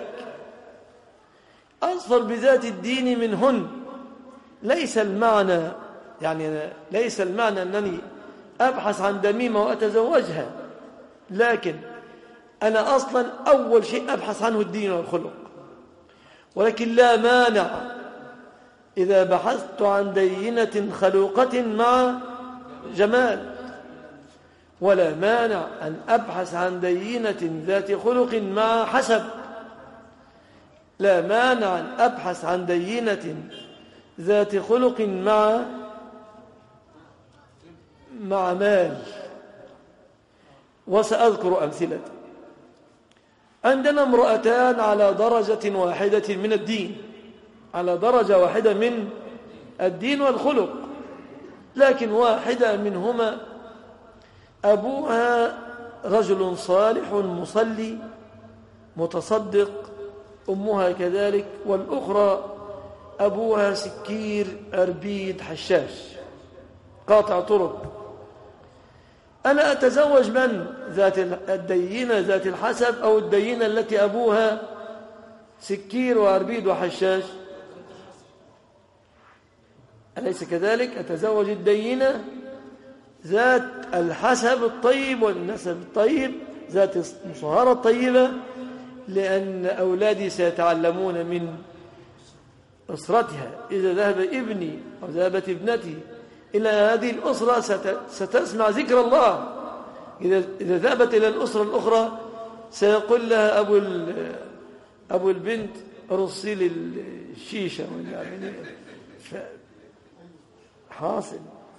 أظفر بذات الدين منهن. ليس المعنى يعني ليس المعنى أنني أبحث عن دميمة وأتزوجها، لكن أنا أصلا أول شيء أبحث عنه الدين والخلق. ولكن لا مانع إذا بحثت عن دينة خلوقة مع جمال، ولا مانع أن أبحث عن دينة ذات خلق مع حسب، لا مانع أن أبحث عن دينة ذات خلق مع مع مال. وسأذكر أمثلة. عندنا امرأتان على درجة واحدة من الدين، على درجة واحدة من الدين والخلق، لكن واحدة منهما أبوها رجل صالح مصلي متصدق، أمها كذلك، والأخرى أبوها سكير أربيد حشاش قاطع طرق. أنا أتزوج من؟ ذات الدينة ذات الحسب أو الدينة التي أبوها سكير وأربيد وحشاش؟ أليس كذلك؟ أتزوج الدينة ذات الحسب الطيب والنسب الطيب، ذات المصهرة الطيبة، لأن أولادي سيتعلمون من أسرتها. إذا ذهب ابني أو ذهبت ابنتي إلى هذه الأسرة ستسمع ذكر الله. إذا ذهبت إلى الأسرة الأخرى سيقول لها أبو أبو البنت رصي لي الشيشة حاصل.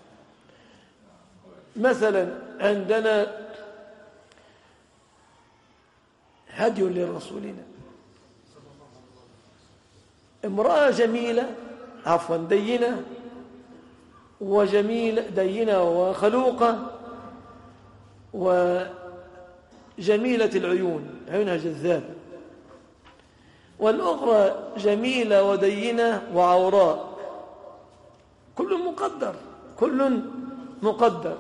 مثلا عندنا هدي لرسولنا امرأة جميلة عفوا دينة وجميلة دينة وخلوقة وجميلة العيون، عيونها جذابة، والأخرى جميلة ودينة وعوراء. كل مقدر، كل مقدر.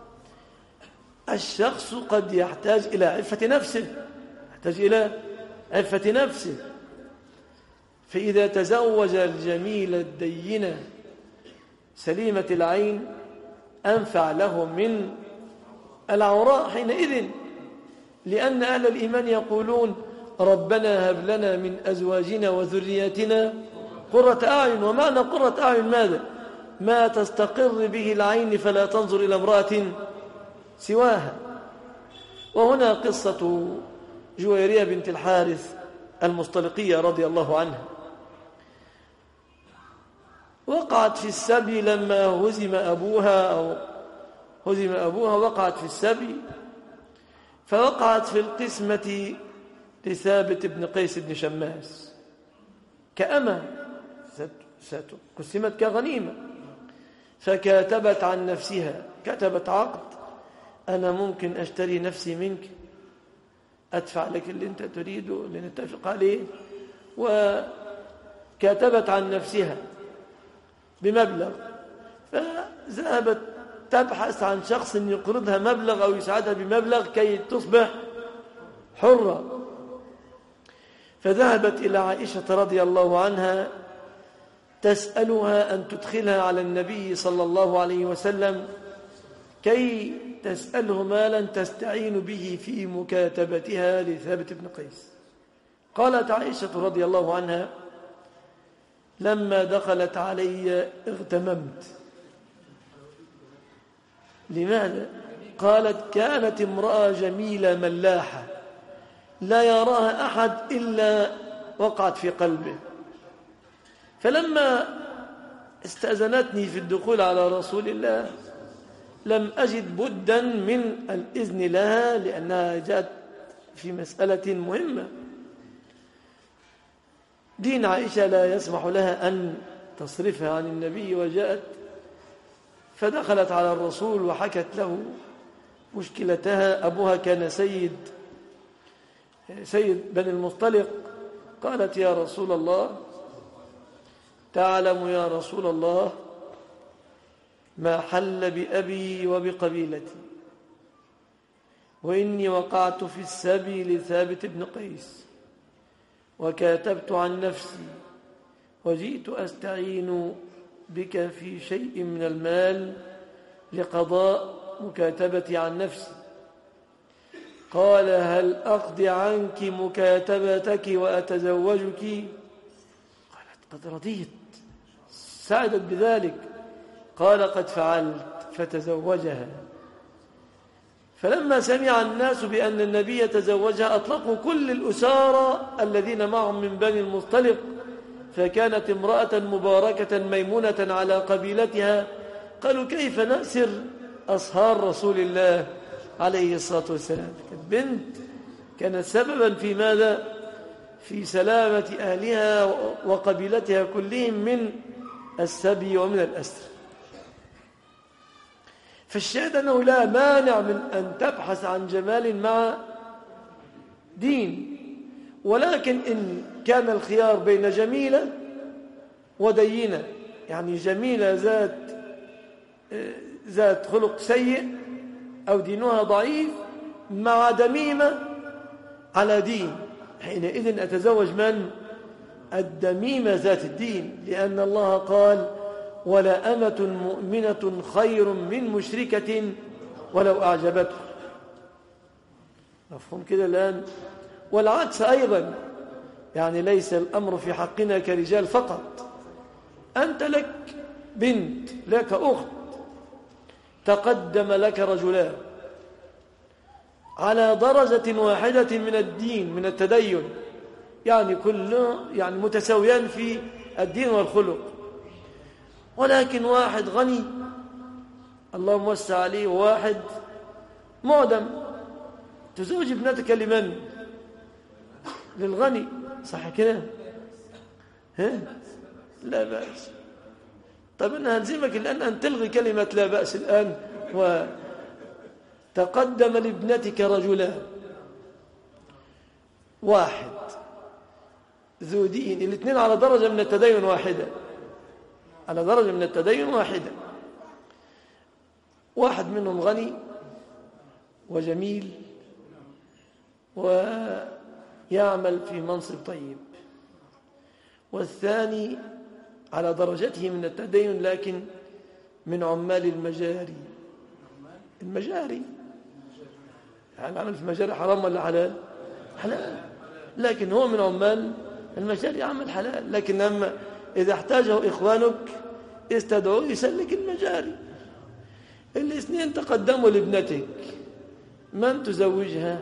الشخص قد يحتاج إلى عفة نفسه، يحتاج إلى عفة نفسه، فإذا تزوج الجميلة الدينة سليمة العين أنفع له من العوراء حينئذ، لأن أهل الإيمان يقولون ربنا هب لنا من أزواجنا وذرياتنا قرة أعين. ومعنى قرة أعين ماذا؟ ما تستقر به العين فلا تنظر إلى امرأة سواها. وهنا قصة جويرية بنت الحارث المصطلقية رضي الله عنها، وقعت في السبي لما هزم أبوها أو هزم أبوها وقعت في السبي، فوقعت في القسمة لثابت بن قيس بن شماس كأمة، قسمت كغنيمة، فكاتبت عن نفسها، كتبت عقد أنا ممكن أشتري نفسي منك، أدفع لك اللي أنت تريده اللي نتفق عليه، وكاتبت عن نفسها بمبلغ، فذهبت تبحث عن شخص يقرضها مبلغ أو يساعدها بمبلغ كي تصبح حرة. فذهبت إلى عائشة رضي الله عنها تسألها أن تدخلها على النبي صلى الله عليه وسلم كي تسأله مالا تستعين به في مكاتبتها لثابت بن قيس. قالت عائشة رضي الله عنها لما دخلت علي اغتممت. لماذا؟ قالت كانت امرأة جميلة ملاحة لا يراها أحد إلا وقعت في قلبه، فلما استأذنتني في الدخول على رسول الله لم أجد بدا من الإذن لها، لأنها جاءت في مسألة مهمة. دين عائشة لا يسمح لها أن تصرفها عن النبي، وجاءت فدخلت على الرسول وحكت له مشكلتها. أبوها كان سيد سيد بني المصطلق. قالت يا رسول الله تعلم يا رسول الله ما حل بأبي وبقبيلتي، وإني وقعت في السبي لثابت بن قيس وكاتبت عن نفسي وجئت أستعين بك في شيء من المال لقضاء مكاتبتي عن نفسي. قال هل أقضي عنك مكاتبتك وأتزوجك؟ قالت قد رضيت، سعدت بذلك. قال قد فعلت، فتزوجها. فلما سمع الناس بأن النبي تزوجها أطلقوا كل الأسارى الذين معهم من بني المصطلق، فكانت امرأة مباركة ميمونة على قبيلتها. قالوا كيف نأسر أصهار رسول الله عليه الصلاة والسلام؟ بنت كانت سببا في ماذا؟ في سلامة أهلها وقبيلتها كلهم من السبي ومن الأسر. فالشاهد أنه لا مانع من أن تبحث عن جمال مع دين، ولكن إن كان الخيار بين جميلة ودينة، يعني جميلة ذات ذات خلق سيء أو دينها ضعيف مع دميمة على دين، حينئذ أتزوج من؟ الدميمة ذات الدين، لأن الله قال ولا أمة مؤمنة خير من مشركة ولو أعجبته. مفهوم كده الآن؟ والعكس أيضا، يعني ليس الأمر في حقنا كرجال فقط. أنت لك بنت، لك أخت، تقدم لك رجلان على درجة واحدة من الدين، من التدين، يعني كله يعني متساويان في الدين والخلق، ولكن واحد غني اللهم وسع عليه وواحد معدم. تزوج ابنتك لمن؟ للغني، صح كده؟ ها؟ لا بأس. طب أنا هلزمك الآن أن تلغي كلمة لا بأس الآن. وتقدم لابنتك رجلان، واحد ذو دين، الاثنين على درجة من التدين واحدة، على درجة من التدين واحدة. واحد منهم غني وجميل ويعمل في منصب طيب، والثاني على درجته من التدين لكن من عمال المجاري. المجاري يعني العمل في المجاري حرام ولا حلال؟ حلال، لكن هو من عمال المجاري يعمل حلال. لكن أما إذا احتاجه إخوانك استدعوه يسلك المجاري. الاثنين تقدموا لابنتك، من تزوجها؟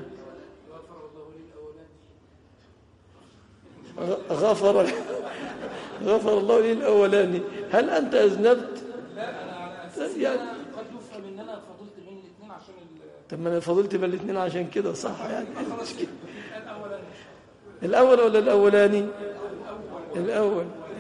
غفر غفر الله لي الأولاني. هل أنت أذنبت؟ لا أنا يعني قد يفهم إن أنا فضلت بين الاثنين عشان طب ما أنا فضلت بين الاثنين عشان كده صح يعني. الأول ولا الأولاني؟ الأول.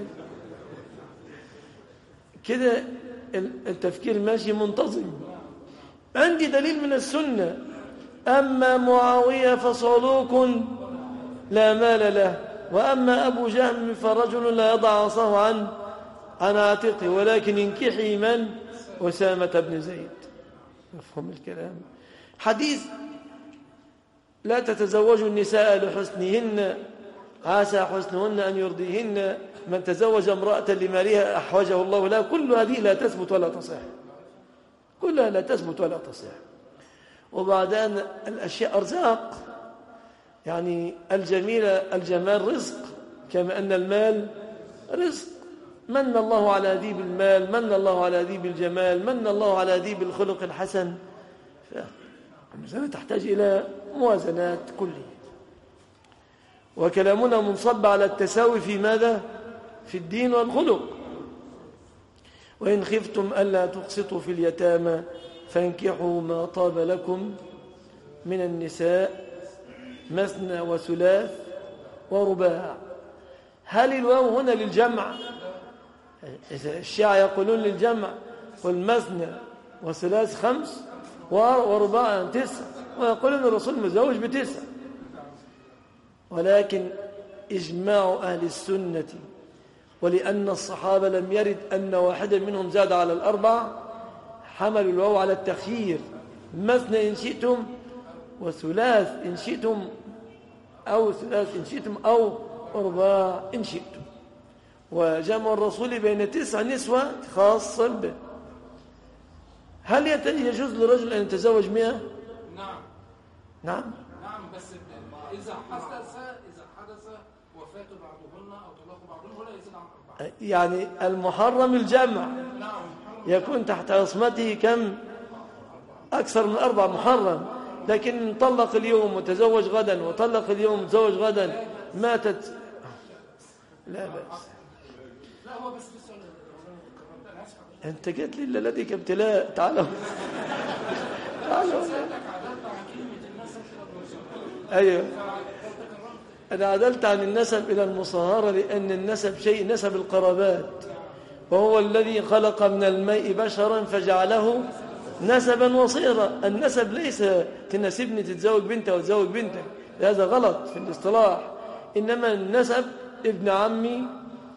كده التفكير ماشي منتظم. عندي دليل من السنة: أما معاوية فصعلوك لا مال له، وأما أبو جهم فرجل لا يضع عصاه عن عن عاتقه، ولكن انكحي من؟ أسامة بن زيد. مفهوم الكلام؟ حديث لا تتزوجوا النساء لحسنهن عسى حسنهن أن يرضيهن، من تزوج امرأة لمالها أحوجه الله لها، كل هذه لا تثبت ولا تصح، كلها لا تثبت ولا تصح. وبعدين الأشياء أرزاق، يعني الجميل الجمال رزق، كما أن المال رزق. من الله على ذي بالمال، من الله على ذي بالجمال، من الله على ذي بالخلق الحسن. فالمسألة تحتاج إلى موازنات كلية. وكلامنا منصب على التساوي في ماذا؟ في الدين والخلق. وإن خفتم ألا تقسطوا في اليتامى فانكحوا ما طاب لكم من النساء مثنى وثلاث ورباع. هل الواو هنا للجمع؟ الشيعة يقولون للجمع، والمثنى وثلاث خمس ورباع تسع، ويقولون الرسول متزوج بتسع. ولكن إجماع أهل السنة، ولأن الصحابة لم يرد أن واحدا منهم زاد على الأربع، حملوا الواو على التخيير: مثنى إن شئتم وثلاث إن شئتم، أو ثلاث إن شئتم، أو أرباع إن شئتم. وجمع الرسول بين تسع نسوة خاصة به. هل يجوز لرجل أن يتزوج مئة؟ نعم نعم نعم، بس إذا حدث إذا حدث وفاة بعضهن أو طلاق بعضهن ولا يزيد عن أربعة. يعني المحرم الجمع نعم، يكون تحت عصمته كم؟ أكثر من أربع محرم. لكن طلق اليوم وتزوج غدا، وطلق اليوم وتزوج غدا، ماتت، لا بأس. لا هو بس في سؤال. أنت جيت لي لديك ابتلاء. تعالوا تعالوا. أيوه، أنا عدلت عن النسب إلى المصاهرة، لأن النسب شيء، نسب القرابات، وهو الذي خلق من الماء بشرا فجعله نسبا وصيرا. النسب ليس تناسبني تتزوج بنت أو تزوج بنتك، هذا غلط في الاصطلاح. إنما النسب ابن عمي،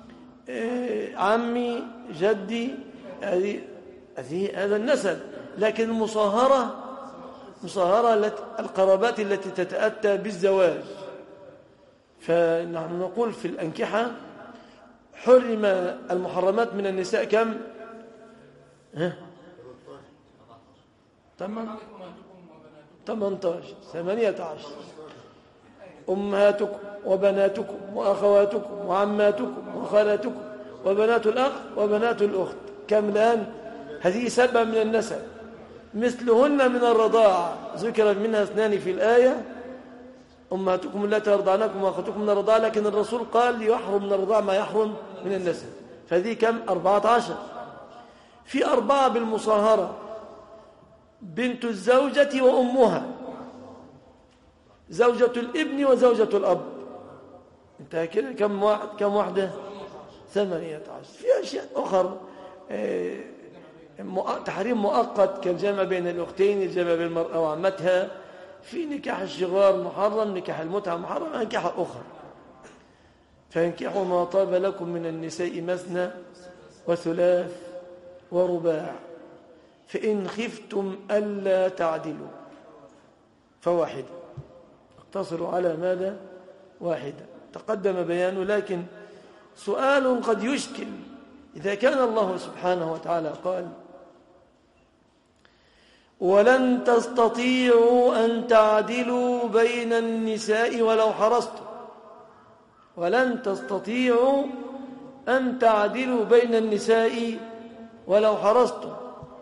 عمي، جدي، هذه هذا النسب. لكن المصاهرة مصاهرة القرابات التي تتأتى بالزواج. فنحن نقول في الأنكحة حرم المحرمات من النساء كم؟ ها؟ ثمانية عشر ثمانية عشر. أمهاتكم وبناتكم وأخواتكم وعماتكم وخالاتكم وبنات الأخ وبنات الأخت. كم الآن؟ هذه سبعة من النسب. مثلهن من الرضاعة، ذكر منها اثنان في الآية: أمهاتكم التي أرضعنكم وأخواتكم من الرضاعة، لكن الرسول قال يحرم من الرضاعة ما يحرم من النسب. فهذه كم؟ أربعة عشر. في أربعة بالمصاهرة: بنت الزوجة وأمها، زوجة الابن وزوجة الأب. انتهى كده. كم واحد؟ كم واحدة؟ ثمانية عشر. في أشياء أخرى تحريم مؤقت كالجمع بين الأختين، الجمع بين المرأة وعمتها، في نكاح الشغار محرم، نكاح المتعة محرم، نكاح أخرى. فانكحوا ما طاب لكم من النساء مثنى وثلاث ورباع فإن خفتم ألا تعدلوا فواحدة. اقتصروا على ماذا؟ واحدة. تقدم بيانه، لكن سؤال قد يشكل. إذا كان الله سبحانه وتعالى قال ولن تستطيعوا أن تعدلوا بين النساء ولو حرصتم، ولن تستطيعوا أن تعدلوا بين النساء ولو حرصتم،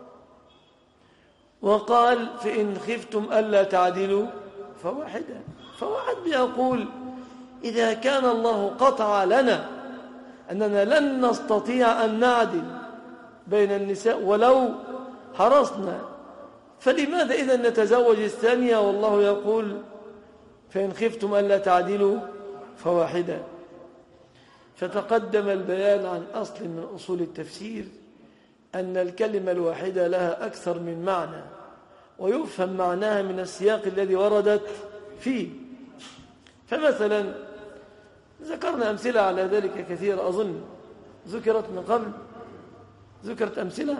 وقال فإن خفتم ألا تعدلوا فواحدة. فواحد بيقول إذا كان الله قطع لنا أننا لن نستطيع أن نعدل بين النساء ولو حرصنا، فلماذا إذن نتزوج الثانية والله يقول فإن خفتم ألا تعدلوا فواحدة؟ فتقدم البيان عن أصل من أصول التفسير أن الكلمة الواحدة لها أكثر من معنى، ويفهم معناها من السياق الذي وردت فيه. فمثلا ذكرنا أمثلة على ذلك كثيرة، أظن ذكرت من قبل، ذكرت أمثلة.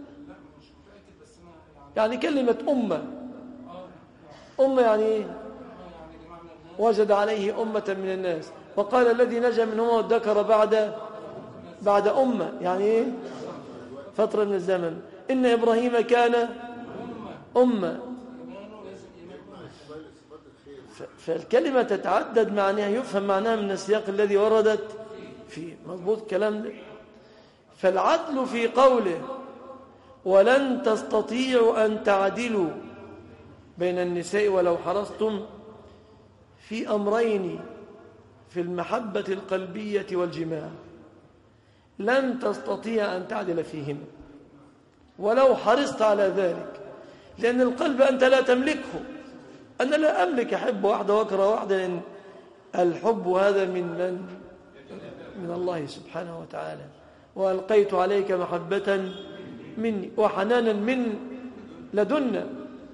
يعني كلمة أمة، أمة يعني إيه؟ وجد عليه أمة من الناس، وقال الذي نجا منهما وادكر بعد بعد أمة، يعني إيه؟ فترة من الزمن. إن إبراهيم كان أمة. فالكلمة تتعدد معناها، يفهم معناها من السياق الذي وردت فيه. مضبوط الكلام ده؟ فالعدل في قوله ولن تستطيعوا أن تعدلوا بين النساء ولو حرصتم في أمرين في المحبة القلبية والجماع، لن تستطيع أن تعدل فيهم ولو حرصت على ذلك، لأن القلب أنت لا تملكه. أنا لا أملك أحب واحدة وأكره واحدة، لأن الحب هذا من من من الله سبحانه وتعالى. وألقيت عليك محبة مني وحنانا من لدنا.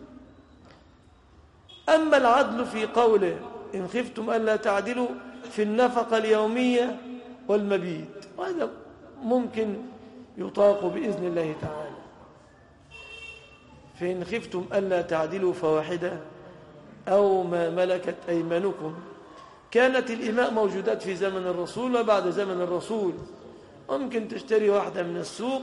أما العدل في قوله إن خفتم ألا تعدلوا في النفقة اليومية والمبيت، وهذا ممكن يطاق بإذن الله تعالى. فإن خفتم ألا تعدلوا فواحدة أو ما ملكت أيمانكم. كانت الإماء موجودات في زمن الرسول وبعد زمن الرسول. ممكن تشتري واحدة من السوق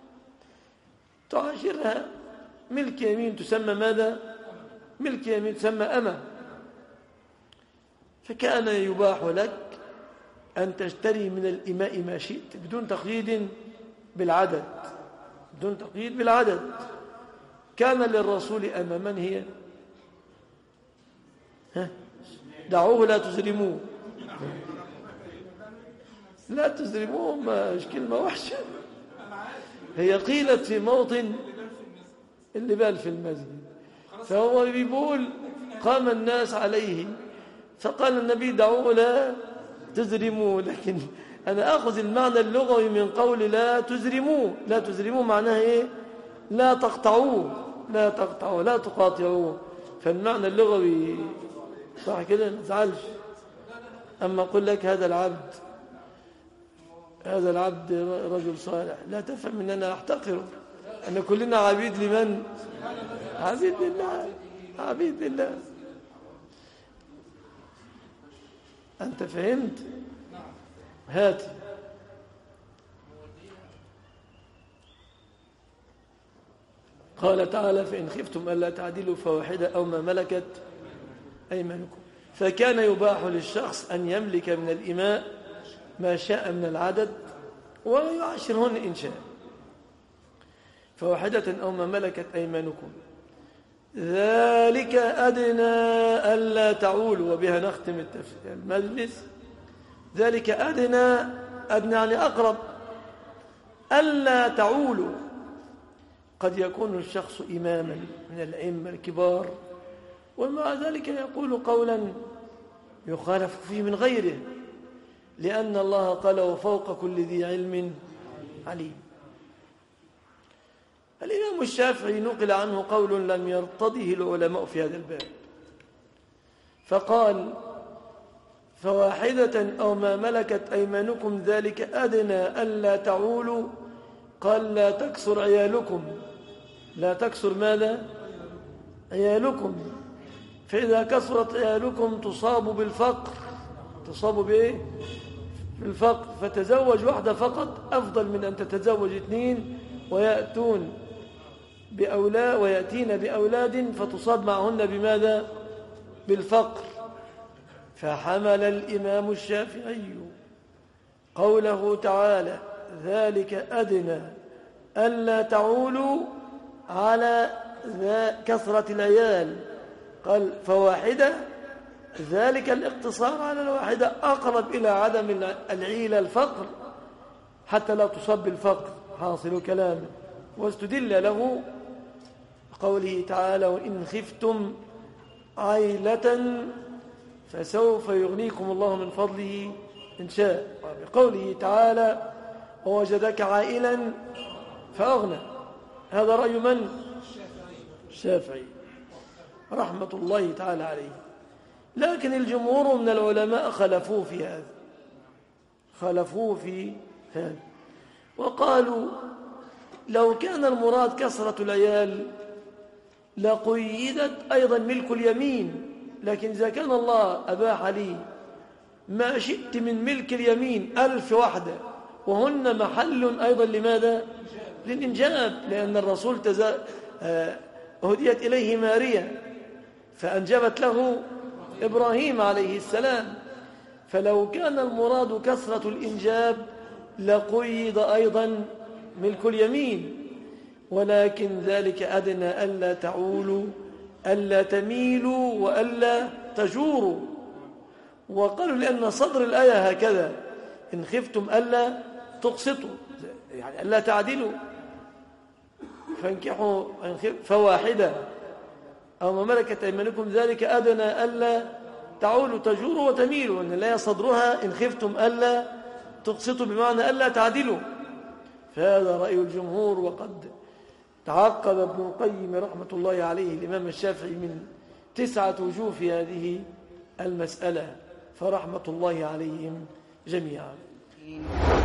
تعاشرها ملك يمين، تسمى ماذا؟ ملك يمين، تسمى أمة. فكان يباح لك أن تشتري من الإماء ما شئت بدون تقييد بالعدد، بدون تقييد بالعدد. كان للرسول أمة من هي؟ ها؟ دعوه لا تزرموه، لا تزرموه مش كلمة وحشة، هي قيلت في موطن اللي بال في المسجد. فهو بيقول قام الناس عليه فقال النبي دعوه لا تزرموه، لكن أنا أخذ المعنى اللغوي من قول لا تزرموه. لا تزرموه معناها إيه؟ لا تقطعوه، لا تقطعوه، لا تقاطعوه. فالمعنى اللغوي صح كده، ما تزعلش. أما أقول لك هذا العبد هذا العبد رجل صالح، لا تفهم أن أنا أحتقره، أن كلنا عبيد لمن؟ عبيد لله، عبيد لله. أنت فهمت؟ هات. قال تعالى فإن خفتم ألا تعدلوا فواحدة أو ما ملكت أيمانكم. فكان يباح للشخص أن يملك من الإماء ما شاء من العدد ويعاشرهن إن شاء، فواحدة أو ما ملكت أيمانكم. ذلك أدنى ألا تعولوا، وبها نختم المجلس. ذلك أدنى، أدنى يعني أقرب، ألا تعولوا. قد يكون الشخص إماما من الأئمة الكبار ومع ذلك يقول قولا يخالف فيه من غيره، لأن الله قال وفوق كل ذي علم عليم. الإمام الشافعي نقل عنه قول لم يرتضه العلماء في هذا الباب، فقال فواحدة أو ما ملكت أيمانكم ذلك أدنى ألا تعولوا. قال لا تكسر عيالكم، لا تكسر ماذا؟ عيالكم، فإذا كسرت عيالكم تصاب بالفقر. تصاب بإيه؟ بالفقر، فتزوج واحدة فقط أفضل من أن تتزوج اثنين ويأتون بأولاد ويأتين بأولاد فتصاب معهن بماذا؟ بالفقر. فحمل الإمام الشافعي قوله تعالى ذلك أدنى ألا تعولوا على كثرة العيال. قال فواحدة، ذلك الاقتصار على الواحدة أقرب إلى عدم العيلة الفقر حتى لا تصب بالفقر، حاصل كلامه. واستدل له قوله تعالى وإن خفتم عيلة فسوف يغنيكم الله من فضله إن شاء. بقوله تعالى ووجدك عائلا فأغنى. هذا رأي من؟ الشافعي رحمة الله تعالى عليه. لكن الجمهور من العلماء خلفوه في هذا، خلفوه في هذا وقالوا لو كان المراد كثرة العيال لقيدت أيضا ملك اليمين. لكن إذا كان الله أباح لي ما شئت من ملك اليمين ألف وحدة وهن محل أيضا لماذا؟ للإنجاب، لأن الرسول تزا... هديت إليه ماريا فأنجبت له إبراهيم عليه السلام. فلو كان المراد كثرة الإنجاب لقيد أيضا ملك اليمين، ولكن ذلك أدنى ألا تعولوا ألا تميلوا وألا تجوروا. وقالوا لأن صدر الآية هكذا إن خفتم ألا تقسطوا يعني ألا تعدلوا فانكحوا فواحدة أو ما ملكت أيمانكم ذلك أدنى ألا تعولوا تجوروا وتميلوا. أن الآية صدرها إن خفتم ألا تقسطوا بمعنى ألا تعدلوا. فهذا رأي الجمهور. وقد تعقب ابن القيم رحمة الله عليه الإمام الشافعي من تسعة وجوه في هذه المسألة، فرحمة الله عليهم جميعا.